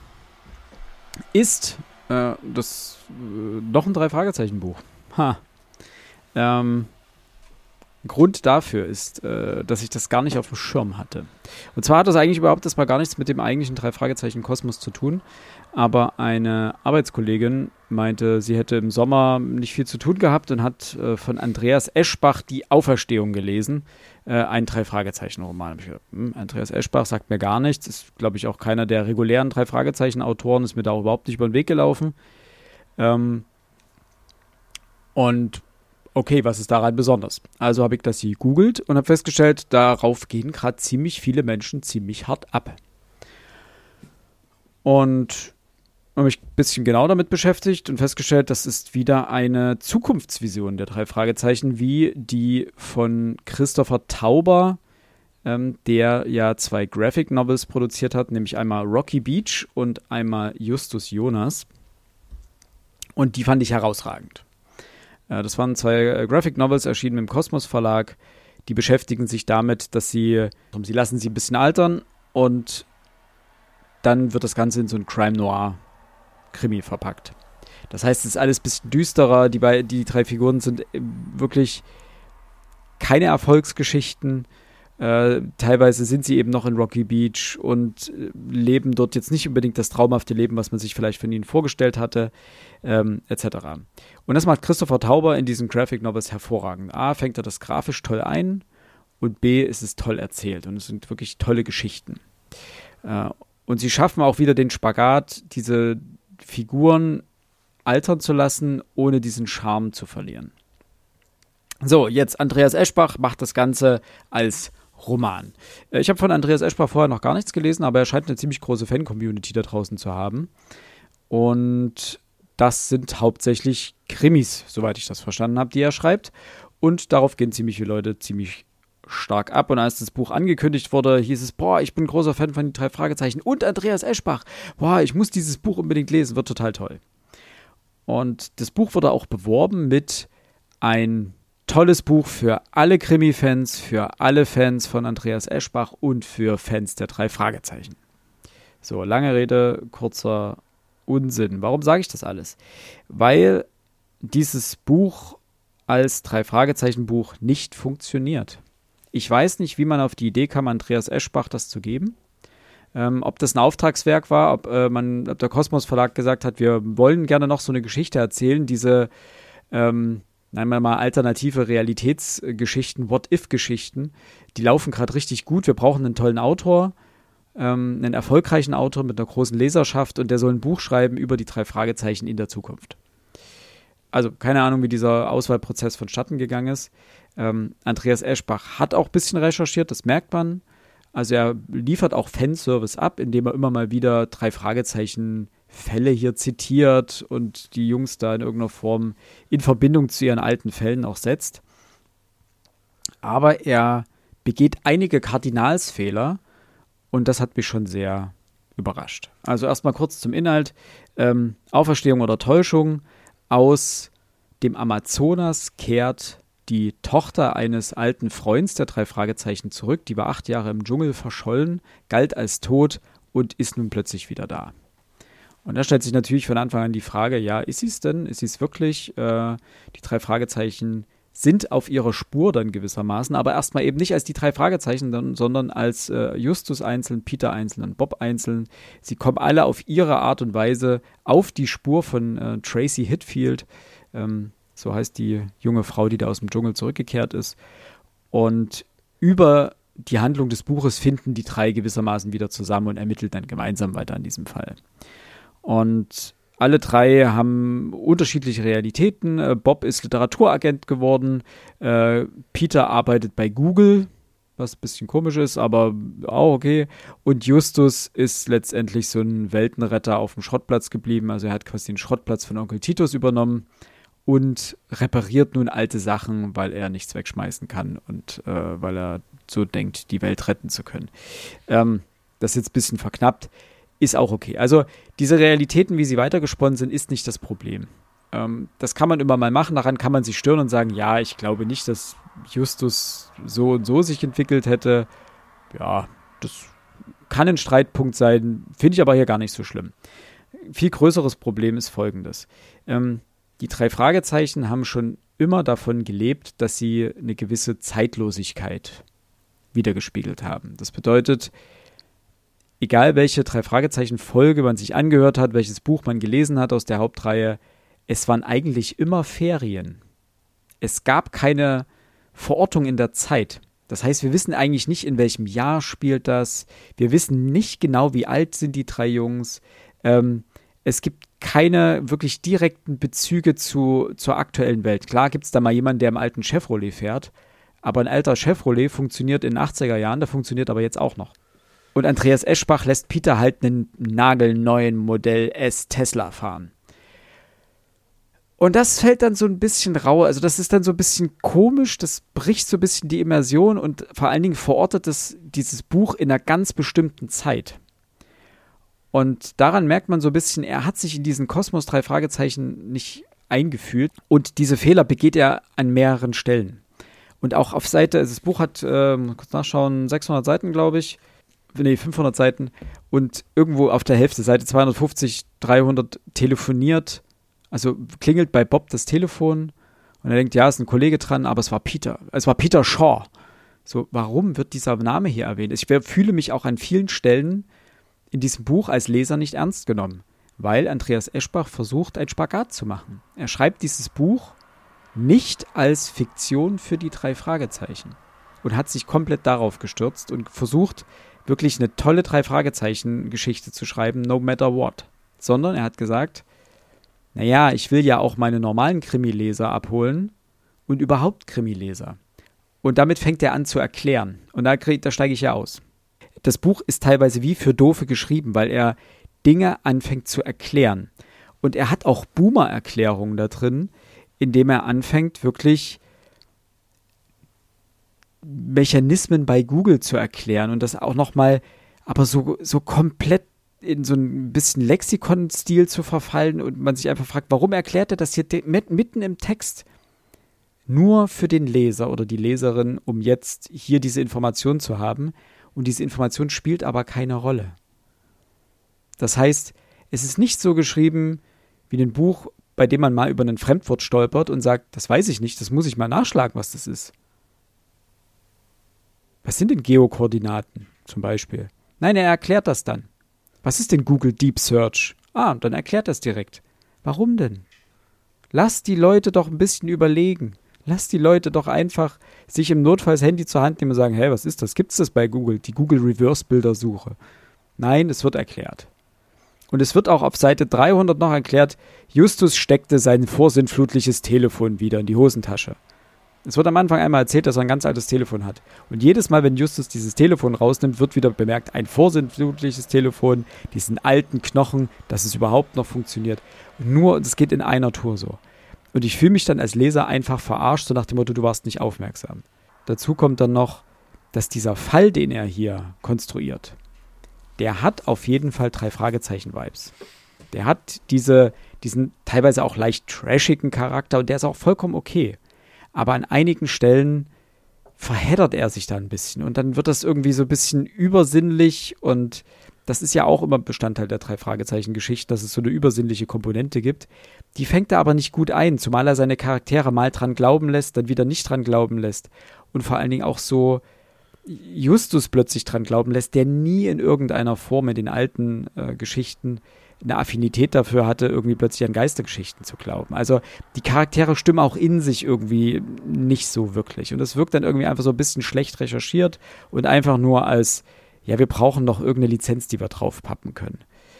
ist äh, das äh, noch ein Drei-Fragezeichen-Buch. Ha. Ähm, Grund dafür ist, äh, dass ich das gar nicht auf dem Schirm hatte. Und zwar hat das eigentlich überhaupt erstmal gar nichts mit dem eigentlichen Drei-Fragezeichen-Kosmos zu tun. Aber eine Arbeitskollegin meinte, sie hätte im Sommer nicht viel zu tun gehabt und hat äh, von Andreas Eschbach Die Auferstehung gelesen. Äh, ein Drei-Fragezeichen-Roman. Ich gedacht, hm, Andreas Eschbach sagt mir gar nichts. Ist, glaube ich, auch keiner der regulären Drei-Fragezeichen-Autoren. Ist mir da auch überhaupt nicht über den Weg gelaufen. Ähm, und okay, was ist daran besonders? Also habe ich das gegoogelt und habe festgestellt, darauf gehen gerade ziemlich viele Menschen ziemlich hart ab. Und habe mich ein bisschen genau damit beschäftigt und festgestellt, das ist wieder eine Zukunftsvision der drei Fragezeichen, wie die von Christopher Tauber, ähm, der ja zwei Graphic Novels produziert hat, nämlich einmal Rocky Beach und einmal Justus Jonas. Und die fand ich herausragend. Äh, das waren zwei äh, Graphic Novels, erschienen im Kosmos Verlag. Die beschäftigen sich damit, dass sie, sie lassen sie ein bisschen altern und dann wird das Ganze in so ein Crime-Noir-Krimi verpackt. Das heißt, es ist alles ein bisschen düsterer. Die, bei, die drei Figuren sind wirklich keine Erfolgsgeschichten. Äh, teilweise sind sie eben noch in Rocky Beach und äh, leben dort jetzt nicht unbedingt das traumhafte Leben, was man sich vielleicht von ihnen vorgestellt hatte, ähm, et cetera. Und das macht Christopher Tauber in diesen Graphic Novels hervorragend. A, fängt er das grafisch toll ein und B, ist es toll erzählt und es sind wirklich tolle Geschichten. Äh, Und sie schaffen auch wieder den Spagat, diese Figuren altern zu lassen, ohne diesen Charme zu verlieren. So, jetzt Andreas Eschbach macht das Ganze als Roman. Ich habe von Andreas Eschbach vorher noch gar nichts gelesen, aber er scheint eine ziemlich große Fan-Community da draußen zu haben. Und das sind hauptsächlich Krimis, soweit ich das verstanden habe, die er schreibt. Und darauf gehen ziemlich viele Leute ziemlich stark ab. Und als das Buch angekündigt wurde, hieß es, boah, ich bin großer Fan von den drei Fragezeichen und Andreas Eschbach. Boah, ich muss dieses Buch unbedingt lesen, wird total toll. Und das Buch wurde auch beworben mit ein tolles Buch für alle Krimi-Fans, für alle Fans von Andreas Eschbach und für Fans der drei Fragezeichen. So, lange Rede, kurzer Unsinn. Warum sage ich das alles? Weil dieses Buch als Drei-Fragezeichen-Buch nicht funktioniert. Ich weiß nicht, wie man auf die Idee kam, Andreas Eschbach das zu geben. Ähm, ob das ein Auftragswerk war, ob, äh, man, ob der Kosmos Verlag gesagt hat, wir wollen gerne noch so eine Geschichte erzählen, diese, ähm, nennen wir mal alternative Realitätsgeschichten, What-If-Geschichten, die laufen gerade richtig gut. Wir brauchen einen tollen Autor, ähm, einen erfolgreichen Autor mit einer großen Leserschaft und der soll ein Buch schreiben über die drei Fragezeichen in der Zukunft. Also keine Ahnung, wie dieser Auswahlprozess vonstatten gegangen ist. Ähm, Andreas Eschbach hat auch ein bisschen recherchiert, das merkt man. Also er liefert auch Fanservice ab, indem er immer mal wieder drei Fragezeichen Fälle hier zitiert und die Jungs da in irgendeiner Form in Verbindung zu ihren alten Fällen auch setzt. Aber er begeht einige Kardinalsfehler und das hat mich schon sehr überrascht. Also erstmal kurz zum Inhalt. Ähm, Auferstehung oder Täuschung. Aus dem Amazonas kehrt die Tochter eines alten Freunds der drei Fragezeichen zurück. Die war acht Jahre im Dschungel verschollen, galt als tot und ist nun plötzlich wieder da. Und da stellt sich natürlich von Anfang an die Frage, ja, ist sie es denn? Ist sie es wirklich? Äh, die drei Fragezeichen sind auf ihrer Spur dann gewissermaßen, aber erstmal eben nicht als die drei Fragezeichen, sondern als äh, Justus einzeln, Peter einzeln und Bob einzeln. Sie kommen alle auf ihre Art und Weise auf die Spur von äh, Tracy Hitfield, ähm, so heißt die junge Frau, die da aus dem Dschungel zurückgekehrt ist. Und über die Handlung des Buches finden die drei gewissermaßen wieder zusammen und ermitteln dann gemeinsam weiter in diesem Fall. Und alle drei haben unterschiedliche Realitäten. Äh, Bob ist Literaturagent geworden. Äh, Peter arbeitet bei Google, was ein bisschen komisch ist, aber auch okay. Und Justus ist letztendlich so ein Weltenretter auf dem Schrottplatz geblieben. Also er hat quasi den Schrottplatz von Onkel Titus übernommen und repariert nun alte Sachen, weil er nichts wegschmeißen kann und äh, weil er so denkt, die Welt retten zu können. Ähm, das ist jetzt ein bisschen verknappt. Ist auch okay. Also diese Realitäten, wie sie weitergesponnen sind, ist nicht das Problem. Ähm, das kann man immer mal machen, daran kann man sich stören und sagen, ja, ich glaube nicht, dass Justus so und so sich entwickelt hätte. Ja, das kann ein Streitpunkt sein, finde ich aber hier gar nicht so schlimm. Viel größeres Problem ist folgendes. Ähm, die drei Fragezeichen haben schon immer davon gelebt, dass sie eine gewisse Zeitlosigkeit wiedergespiegelt haben. Das bedeutet, egal welche Drei-Fragezeichen-Folge man sich angehört hat, welches Buch man gelesen hat aus der Hauptreihe, es waren eigentlich immer Ferien. Es gab keine Verortung in der Zeit. Das heißt, wir wissen eigentlich nicht, in welchem Jahr spielt das. Wir wissen nicht genau, wie alt sind die drei Jungs. Ähm, es gibt keine wirklich direkten Bezüge zu, zur aktuellen Welt. Klar gibt es da mal jemanden, der im alten Chevrolet fährt, aber ein alter Chevrolet funktioniert in den achtziger Jahren, der funktioniert aber jetzt auch noch. Und Andreas Eschbach lässt Peter halt einen nagelneuen Modell S Tesla fahren. Und das fällt dann so ein bisschen rau, also das ist dann so ein bisschen komisch, das bricht so ein bisschen die Immersion und vor allen Dingen verortet es dieses Buch in einer ganz bestimmten Zeit. Und daran merkt man so ein bisschen, er hat sich in diesen Kosmos drei Fragezeichen nicht eingefühlt und diese Fehler begeht er an mehreren Stellen. Und auch auf Seite, also das Buch hat, äh, kurz nachschauen, sechshundert Seiten, glaube ich, nee, fünfhundert Seiten und irgendwo auf der Hälfte, Seite zweihundertfünfzig, dreihundert telefoniert, also klingelt bei Bob das Telefon und er denkt, ja, ist ein Kollege dran, aber es war Peter, es war Peter Shaw. So, warum wird dieser Name hier erwähnt? Ich fühle mich auch an vielen Stellen in diesem Buch als Leser nicht ernst genommen, weil Andreas Eschbach versucht, einen Spagat zu machen. Er schreibt dieses Buch nicht als Fiktion für die drei Fragezeichen und hat sich komplett darauf gestürzt und versucht, wirklich eine tolle Drei-Fragezeichen-Geschichte zu schreiben, no matter what. Sondern er hat gesagt, naja, ich will ja auch meine normalen Krimileser abholen und überhaupt Krimileser. Und damit fängt er an zu erklären. Und da, krieg, da steige ich ja aus. Das Buch ist teilweise wie für Doofe geschrieben, weil er Dinge anfängt zu erklären. Und er hat auch Boomer-Erklärungen da drin, indem er anfängt, wirklich Mechanismen bei Google zu erklären und das auch nochmal, aber so, so komplett in so ein bisschen Lexikon-Stil zu verfallen und man sich einfach fragt, warum erklärt er das hier mit, mitten im Text? Nur für den Leser oder die Leserin, um jetzt hier diese Information zu haben. Und diese Information spielt aber keine Rolle. Das heißt, es ist nicht so geschrieben wie ein Buch, bei dem man mal über ein Fremdwort stolpert und sagt, das weiß ich nicht, das muss ich mal nachschlagen, was das ist. Was sind denn Geokoordinaten zum Beispiel? Nein, er erklärt das dann. Was ist denn Google Deep Search? Ah, dann erklärt er es direkt. Warum denn? Lass die Leute doch ein bisschen überlegen. Lass die Leute doch einfach sich im Notfall das Handy zur Hand nehmen und sagen, hey, was ist das? Gibt es das bei Google? Die Google Reverse Bildersuche. Nein, es wird erklärt. Und es wird auch auf Seite dreihundert noch erklärt, Justus steckte sein vorsinnflutliches Telefon wieder in die Hosentasche. Es wird am Anfang einmal erzählt, dass er ein ganz altes Telefon hat. Und jedes Mal, wenn Justus dieses Telefon rausnimmt, wird wieder bemerkt, ein vorsinnflutliches Telefon, diesen alten Knochen, dass es überhaupt noch funktioniert. Und nur, es geht in einer Tour so. Und ich fühle mich dann als Leser einfach verarscht, so nach dem Motto, du warst nicht aufmerksam. Dazu kommt dann noch, dass dieser Fall, den er hier konstruiert, der hat auf jeden Fall drei Fragezeichen-Vibes. Der hat diese, diesen teilweise auch leicht trashigen Charakter und der ist auch vollkommen okay. Aber an einigen Stellen verheddert er sich da ein bisschen und dann wird das irgendwie so ein bisschen übersinnlich und das ist ja auch immer Bestandteil der drei Fragezeichen-Geschichte, dass es so eine übersinnliche Komponente gibt. Die fängt er aber nicht gut ein, zumal er seine Charaktere mal dran glauben lässt, dann wieder nicht dran glauben lässt und vor allen Dingen auch so Justus plötzlich dran glauben lässt, der nie in irgendeiner Form in den alten äh, Geschichten eine Affinität dafür hatte, irgendwie plötzlich an Geistergeschichten zu glauben. Also die Charaktere stimmen auch in sich irgendwie nicht so wirklich. Und es wirkt dann irgendwie einfach so ein bisschen schlecht recherchiert und einfach nur als, ja, wir brauchen noch irgendeine Lizenz, die wir draufpappen können.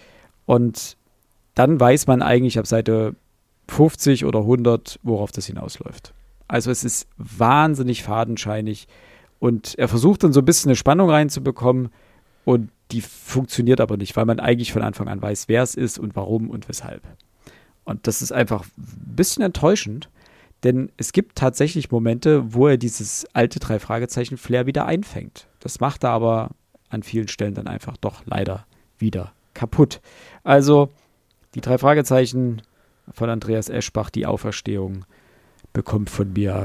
Und dann weiß man eigentlich ab Seite fünfzig oder hundert, worauf das hinausläuft. Also es ist wahnsinnig fadenscheinig und er versucht dann so ein bisschen eine Spannung reinzubekommen und die funktioniert aber nicht, weil man eigentlich von Anfang an weiß, wer es ist und warum und weshalb. Und das ist einfach ein bisschen enttäuschend, denn es gibt tatsächlich Momente, wo er dieses alte Drei-Fragezeichen-Flair wieder einfängt. Das macht er aber an vielen Stellen dann einfach doch leider wieder kaputt. Also die drei Fragezeichen von Andreas Eschbach, die Auferstehung, bekommt von mir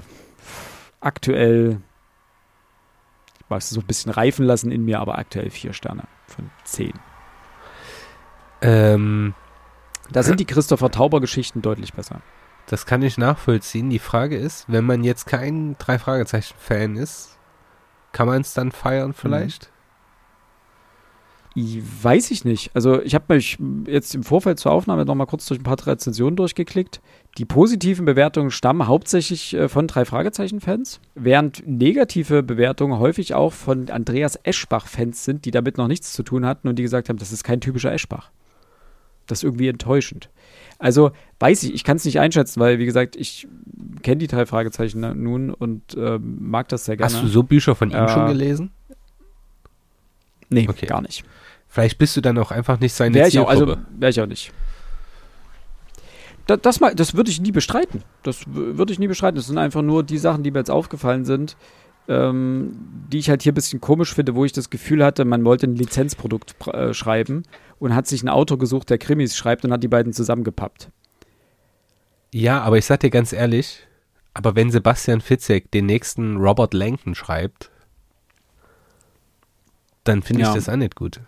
aktuell, ich mag es so ein bisschen reifen lassen in mir, aber aktuell vier Sterne von zehn. Ähm, da sind die Christopher Tauber-Geschichten deutlich besser. Das kann ich nachvollziehen. Die Frage ist, wenn man jetzt kein Drei-Fragezeichen-Fan ist, kann man es dann feiern vielleicht? Ich weiß ich nicht. Also ich habe mich jetzt im Vorfeld zur Aufnahme noch mal kurz durch ein paar Rezensionen durchgeklickt. Die positiven Bewertungen stammen hauptsächlich äh, von Drei-Fragezeichen-Fans, während negative Bewertungen häufig auch von Andreas Eschbach-Fans sind, die damit noch nichts zu tun hatten und die gesagt haben, das ist kein typischer Eschbach. Das ist irgendwie enttäuschend. Also weiß ich, ich kann es nicht einschätzen, weil wie gesagt, ich kenne die drei Fragezeichen nun und äh, mag das sehr gerne. Hast du so Bücher von ihm äh, schon gelesen? Nee, okay. Gar nicht. Vielleicht bist du dann auch einfach nicht seine Wäre ich auch, Zielgruppe. also wäre ich auch nicht. Das, das, das würde ich nie bestreiten. Das würde ich nie bestreiten. Das sind einfach nur die Sachen, die mir jetzt aufgefallen sind, ähm, die ich halt hier ein bisschen komisch finde, wo ich das Gefühl hatte, man wollte ein Lizenzprodukt äh, schreiben und hat sich einen Autor gesucht, der Krimis schreibt und hat die beiden zusammengepappt. Ja, aber ich sag dir ganz ehrlich, aber wenn Sebastian Fitzek den nächsten Robert Langdon schreibt, dann finde Ja. ich das auch nicht gut.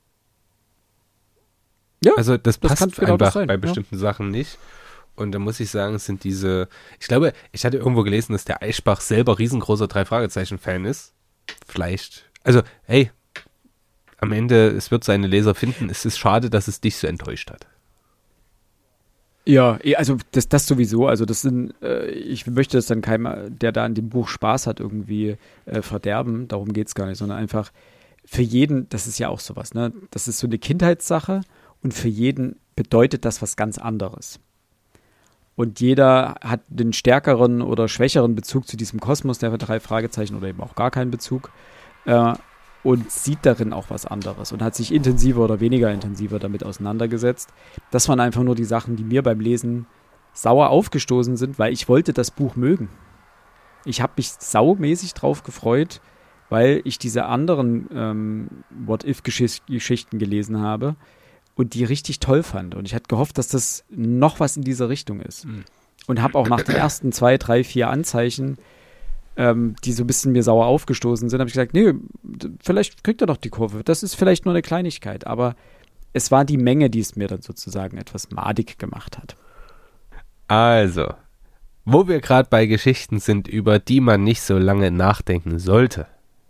Ja, Also das das passt kann genau das einfach sein, bei ja. bestimmten Sachen nicht. Und da muss ich sagen, es sind diese, ich glaube, ich hatte irgendwo gelesen, dass der Eschbach selber riesengroßer Drei-Fragezeichen-Fan ist. Vielleicht, also hey, am Ende, es wird seine Leser finden. Es ist schade, dass es dich so enttäuscht hat. Ja, eh, also das, das sowieso. Also das sind, äh, ich möchte das dann keinem, der da an dem Buch Spaß hat, irgendwie äh, verderben. Darum geht es gar nicht, sondern einfach für jeden, das ist ja auch sowas, ne? Das ist so eine Kindheitssache und für jeden bedeutet das was ganz anderes. Und jeder hat den stärkeren oder schwächeren Bezug zu diesem Kosmos der drei Fragezeichen oder eben auch gar keinen Bezug. Äh, und sieht darin auch was anderes und hat sich intensiver oder weniger intensiver damit auseinandergesetzt. Das waren einfach nur die Sachen, die mir beim Lesen sauer aufgestoßen sind, weil ich wollte das Buch mögen. Ich habe mich saumäßig drauf gefreut, weil ich diese anderen ähm, What-If-Geschichten gelesen habe und die richtig toll fand. Und ich hatte gehofft, dass das noch was in dieser Richtung ist. Mhm. Und habe auch nach den ersten zwei, drei, vier Anzeichen, ähm, die so ein bisschen mir sauer aufgestoßen sind, habe ich gesagt, nee, vielleicht kriegt er doch die Kurve. Das ist vielleicht nur eine Kleinigkeit. Aber es war die Menge, die es mir dann sozusagen etwas madig gemacht hat. Also, wo wir gerade bei Geschichten sind, über die man nicht so lange nachdenken sollte,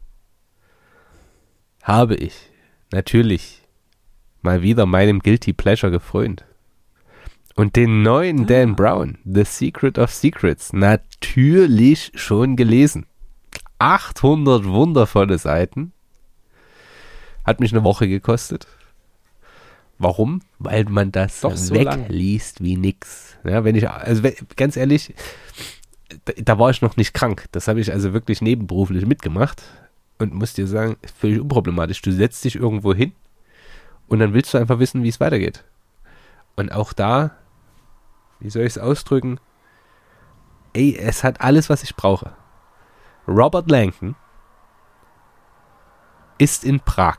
habe ich natürlich mal wieder meinem Guilty Pleasure gefrönt. Und den neuen ah. Dan Brown, The Secret of Secrets, natürlich schon gelesen. achthundert wundervolle Seiten. Hat mich eine Woche gekostet. Warum? Weil man das Doch, so wegliest wie nix. Ja, wenn ich, also wenn, ganz ehrlich, da, da war ich noch nicht krank. Das habe ich also wirklich nebenberuflich mitgemacht und muss dir sagen, völlig unproblematisch. Du setzt dich irgendwo hin und dann willst du einfach wissen, wie es weitergeht. Und auch da, wie soll ich es ausdrücken? Ey, es hat alles, was ich brauche. Robert Langdon ist in Prag.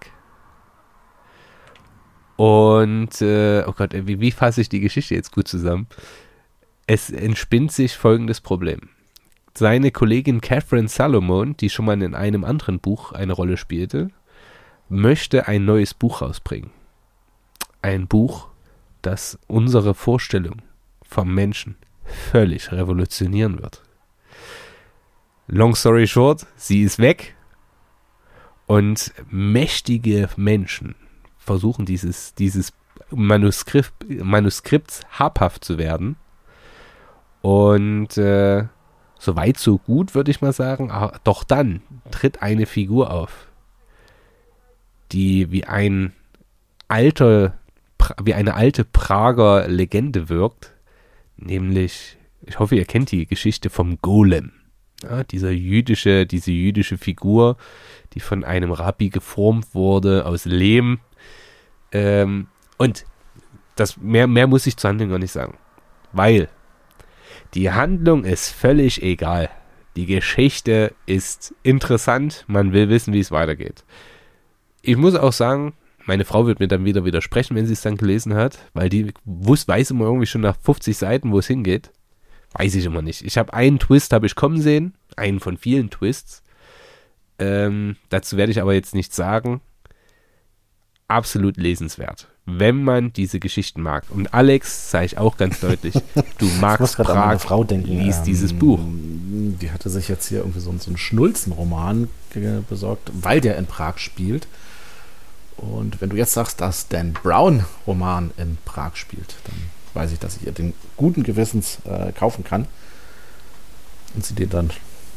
Und, äh, oh Gott, wie, wie fasse ich die Geschichte jetzt gut zusammen? Es entspinnt sich folgendes Problem. Seine Kollegin Catherine Salomon, die schon mal in einem anderen Buch eine Rolle spielte, möchte ein neues Buch rausbringen. Ein Buch, das unsere Vorstellung vom Menschen völlig revolutionieren wird. Long story short, sie ist weg und mächtige Menschen versuchen dieses, dieses Manuskript, Manuskripts habhaft zu werden. Und äh, so weit, so gut, würde ich mal sagen. Aber doch dann tritt eine Figur auf, die wie ein alter, wie eine alte Prager Legende wirkt. Nämlich, ich hoffe, ihr kennt die Geschichte vom Golem. Ja, dieser jüdische, diese jüdische Figur, die von einem Rabbi geformt wurde aus Lehm. Ähm, und das mehr, mehr muss ich zur Handlung gar nicht sagen. Weil die Handlung ist völlig egal. Die Geschichte ist interessant. Man will wissen, wie es weitergeht. Ich muss auch sagen, meine Frau wird mir dann wieder widersprechen, wenn sie es dann gelesen hat, weil die wusste, weiß immer irgendwie schon nach fünfzig Seiten, wo es hingeht. Weiß ich immer nicht. Ich habe einen Twist, habe ich kommen sehen. Einen von vielen Twists. Ähm, dazu werde ich aber jetzt nichts sagen. Absolut lesenswert, wenn man diese Geschichten mag. Und Alex, sage ich auch ganz deutlich, du magst Prag, an meine Frau denken, liest ähm, dieses Buch. Die hatte sich jetzt hier irgendwie so, so einen Schnulzenroman besorgt, weil der in Prag spielt. Und wenn du jetzt sagst, dass Dan Brown Roman in Prag spielt, dann weiß ich, dass ich ihr den guten Gewissens äh, kaufen kann und sie den dann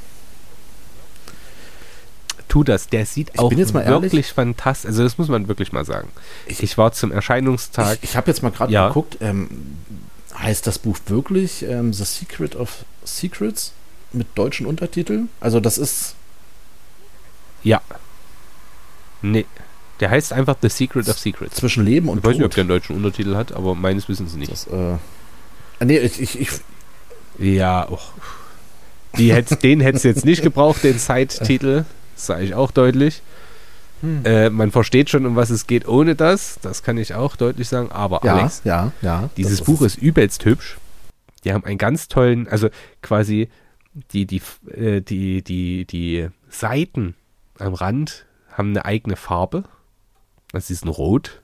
Tu das, der sieht ich auch bin jetzt mal wirklich ehrlich, fantastisch, also das muss man wirklich mal sagen. Ich, ich war zum Erscheinungstag. Ich, ich habe jetzt mal gerade ja. geguckt, ähm, heißt das Buch wirklich ähm, The Secret of Secrets mit deutschen Untertiteln? Also das ist... Ja. Nee, der heißt einfach The Secret of Secrets. Zwischen Leben und Ich weiß Tod. nicht, ob der einen deutschen Untertitel hat, aber meines Wissens nicht. Das, äh, nee, ich... ich, ich ja, oh. Die hätt, den hätte es jetzt nicht gebraucht, den Side-Titel. Das sage ich auch deutlich. Hm. Äh, man versteht schon, um was es geht ohne das. Das kann ich auch deutlich sagen. Aber ja, Alex, ja, ja, dieses Buch ist übelst hübsch. Die haben einen ganz tollen, also quasi die, die, äh, die, die, die Seiten am Rand haben eine eigene Farbe. Das ist ein Rot.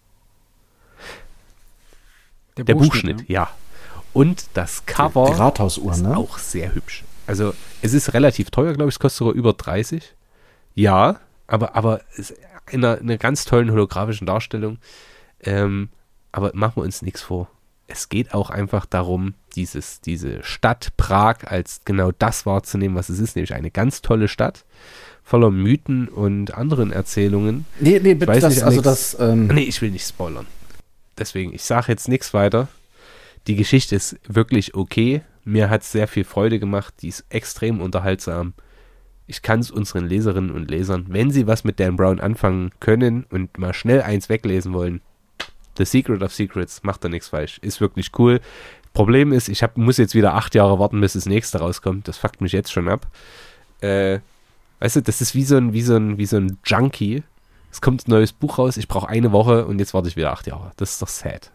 Der, Der Buchschnitt, Buchschnitt, ja. Und das Cover die, die Rathausuhr, ist ne? auch sehr hübsch. Also es ist relativ teuer, glaube ich. Es kostet sogar über dreißig. Ja, aber, aber es ist in einer, einer ganz tollen holographischen Darstellung. Ähm, aber machen wir uns nichts vor. Es geht auch einfach darum, dieses, diese Stadt Prag als genau das wahrzunehmen, was es ist. Nämlich eine ganz tolle Stadt voller Mythen und anderen Erzählungen. Nee, nee, bitte, das, nicht, also Alex, das... Ähm nee, ich will nicht spoilern. Deswegen, ich sage jetzt nichts weiter. Die Geschichte ist wirklich okay. Mir hat es sehr viel Freude gemacht. Die ist extrem unterhaltsam. Ich kann es unseren Leserinnen und Lesern, wenn sie was mit Dan Brown anfangen können und mal schnell eins weglesen wollen, The Secret of Secrets, macht da nichts falsch. Ist wirklich cool. Problem ist, ich hab, muss jetzt wieder acht Jahre warten, bis das nächste rauskommt. Das fuckt mich jetzt schon ab. Äh, weißt du, das ist wie so ein, wie so ein, wie so ein Junkie. Es kommt ein neues Buch raus, ich brauche eine Woche und jetzt warte ich wieder acht Jahre. Das ist doch sad.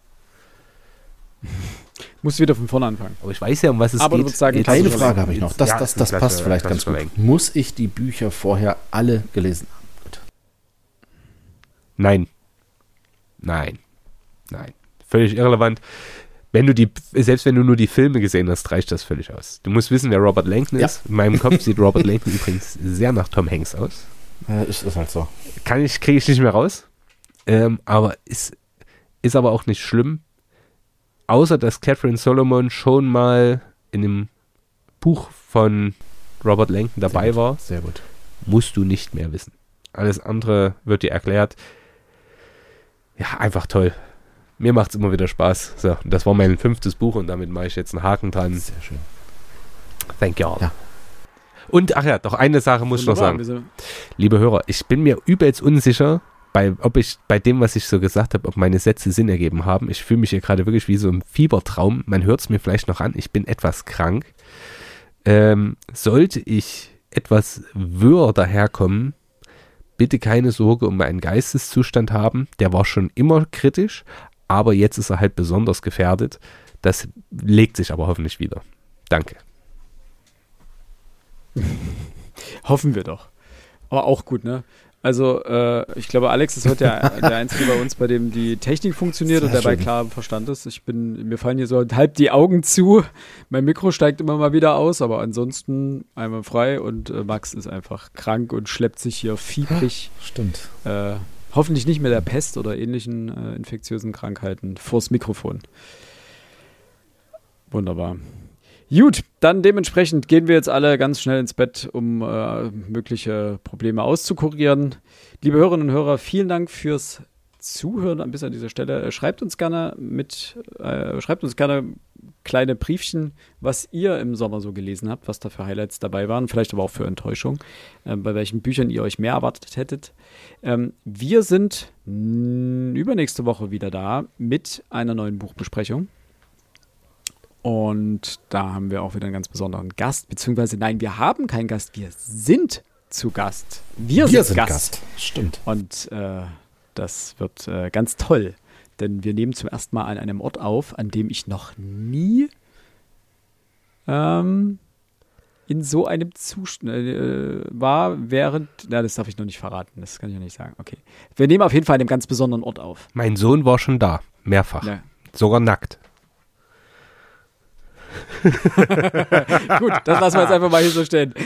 Musst wieder von vorne anfangen. Aber ich weiß ja, um was es Aber geht. du würdest sagen, Jetzt- Eine Klasse Frage habe ich noch. Das, Ja, das, das Klasse- passt vielleicht Klasse ganz gut. verlängern. Muss ich die Bücher vorher alle gelesen haben? Gut. Nein. Nein. Nein. Völlig irrelevant. Wenn du die, selbst wenn du nur die Filme gesehen hast, reicht das völlig aus. Du musst wissen, wer Robert Langdon Ja. ist. In meinem Kopf sieht Robert Langdon übrigens sehr nach Tom Hanks aus. Äh, ist, ist halt so. Kann ich, kriege ich nicht mehr raus. Ähm, aber ist, ist aber auch nicht schlimm. Außer, dass Catherine Solomon schon mal in dem Buch von Robert Langdon dabei Sehr gut. war, Sehr gut. musst du nicht mehr wissen. Alles andere wird dir erklärt. Ja, einfach toll. Mir macht es immer wieder Spaß. So, das war mein fünftes Buch und damit mache ich jetzt einen Haken dran. Sehr schön. Thank God. Ja. Und, ach ja, doch eine Sache muss ich noch Wunderbar, sagen. wir sind- Liebe Hörer, ich bin mir übelst unsicher, bei, ob ich bei dem, was ich so gesagt habe, ob meine Sätze Sinn ergeben haben. Ich fühle mich hier gerade wirklich wie so im Fiebertraum. Man hört es mir vielleicht noch an, ich bin etwas krank. Ähm, sollte ich etwas wirr daherkommen, bitte keine Sorge um meinen Geisteszustand haben. Der war schon immer kritisch, aber jetzt ist er halt besonders gefährdet. Das legt sich aber hoffentlich wieder. Danke. Hoffen wir doch. Aber auch gut, ne? Also, äh, ich glaube, Alex ist heute der, der Einzige bei uns, bei dem die Technik funktioniert Sehr und der bei schön. klarem Verstand ist. Ich bin, mir fallen hier so halb die Augen zu. Mein Mikro steigt immer mal wieder aus, aber ansonsten einmal frei und äh, Max ist einfach krank und schleppt sich hier fiebrig, Stimmt. äh, hoffentlich nicht mehr der Pest oder ähnlichen äh, infektiösen Krankheiten, vors Mikrofon. Wunderbar. Gut, dann dementsprechend gehen wir jetzt alle ganz schnell ins Bett, um äh, mögliche Probleme auszukurieren. Liebe Hörerinnen und Hörer, vielen Dank fürs Zuhören bis an dieser Stelle. Äh, Schreibt uns gerne mit, äh, schreibt uns gerne kleine Briefchen, was ihr im Sommer so gelesen habt, was da für Highlights dabei waren, vielleicht aber auch für Enttäuschung, äh, bei welchen Büchern ihr euch mehr erwartet hättet. Ähm, wir sind mh, übernächste Woche wieder da mit einer neuen Buchbesprechung. Und da haben wir auch wieder einen ganz besonderen Gast, beziehungsweise nein, wir haben keinen Gast, wir sind zu Gast. Wir, Wir sind, sind Gast. Gast. Stimmt. Und äh, das wird äh, ganz toll, denn wir nehmen zum ersten Mal an einem Ort auf, an dem ich noch nie ähm, in so einem Zustand äh, war, während, na, das darf ich noch nicht verraten, das kann ich noch nicht sagen. Okay, wir nehmen auf jeden Fall an einem ganz besonderen Ort auf. Mein Sohn war schon da, mehrfach. Ja. Sogar nackt. Gut, das lassen wir jetzt einfach mal hier so stehen.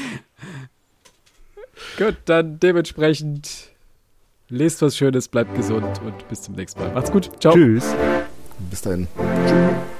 Gut, dann dementsprechend lest was Schönes, bleibt gesund und bis zum nächsten Mal. Macht's gut. Ciao. Tschüss. Bis dahin. Tschüss.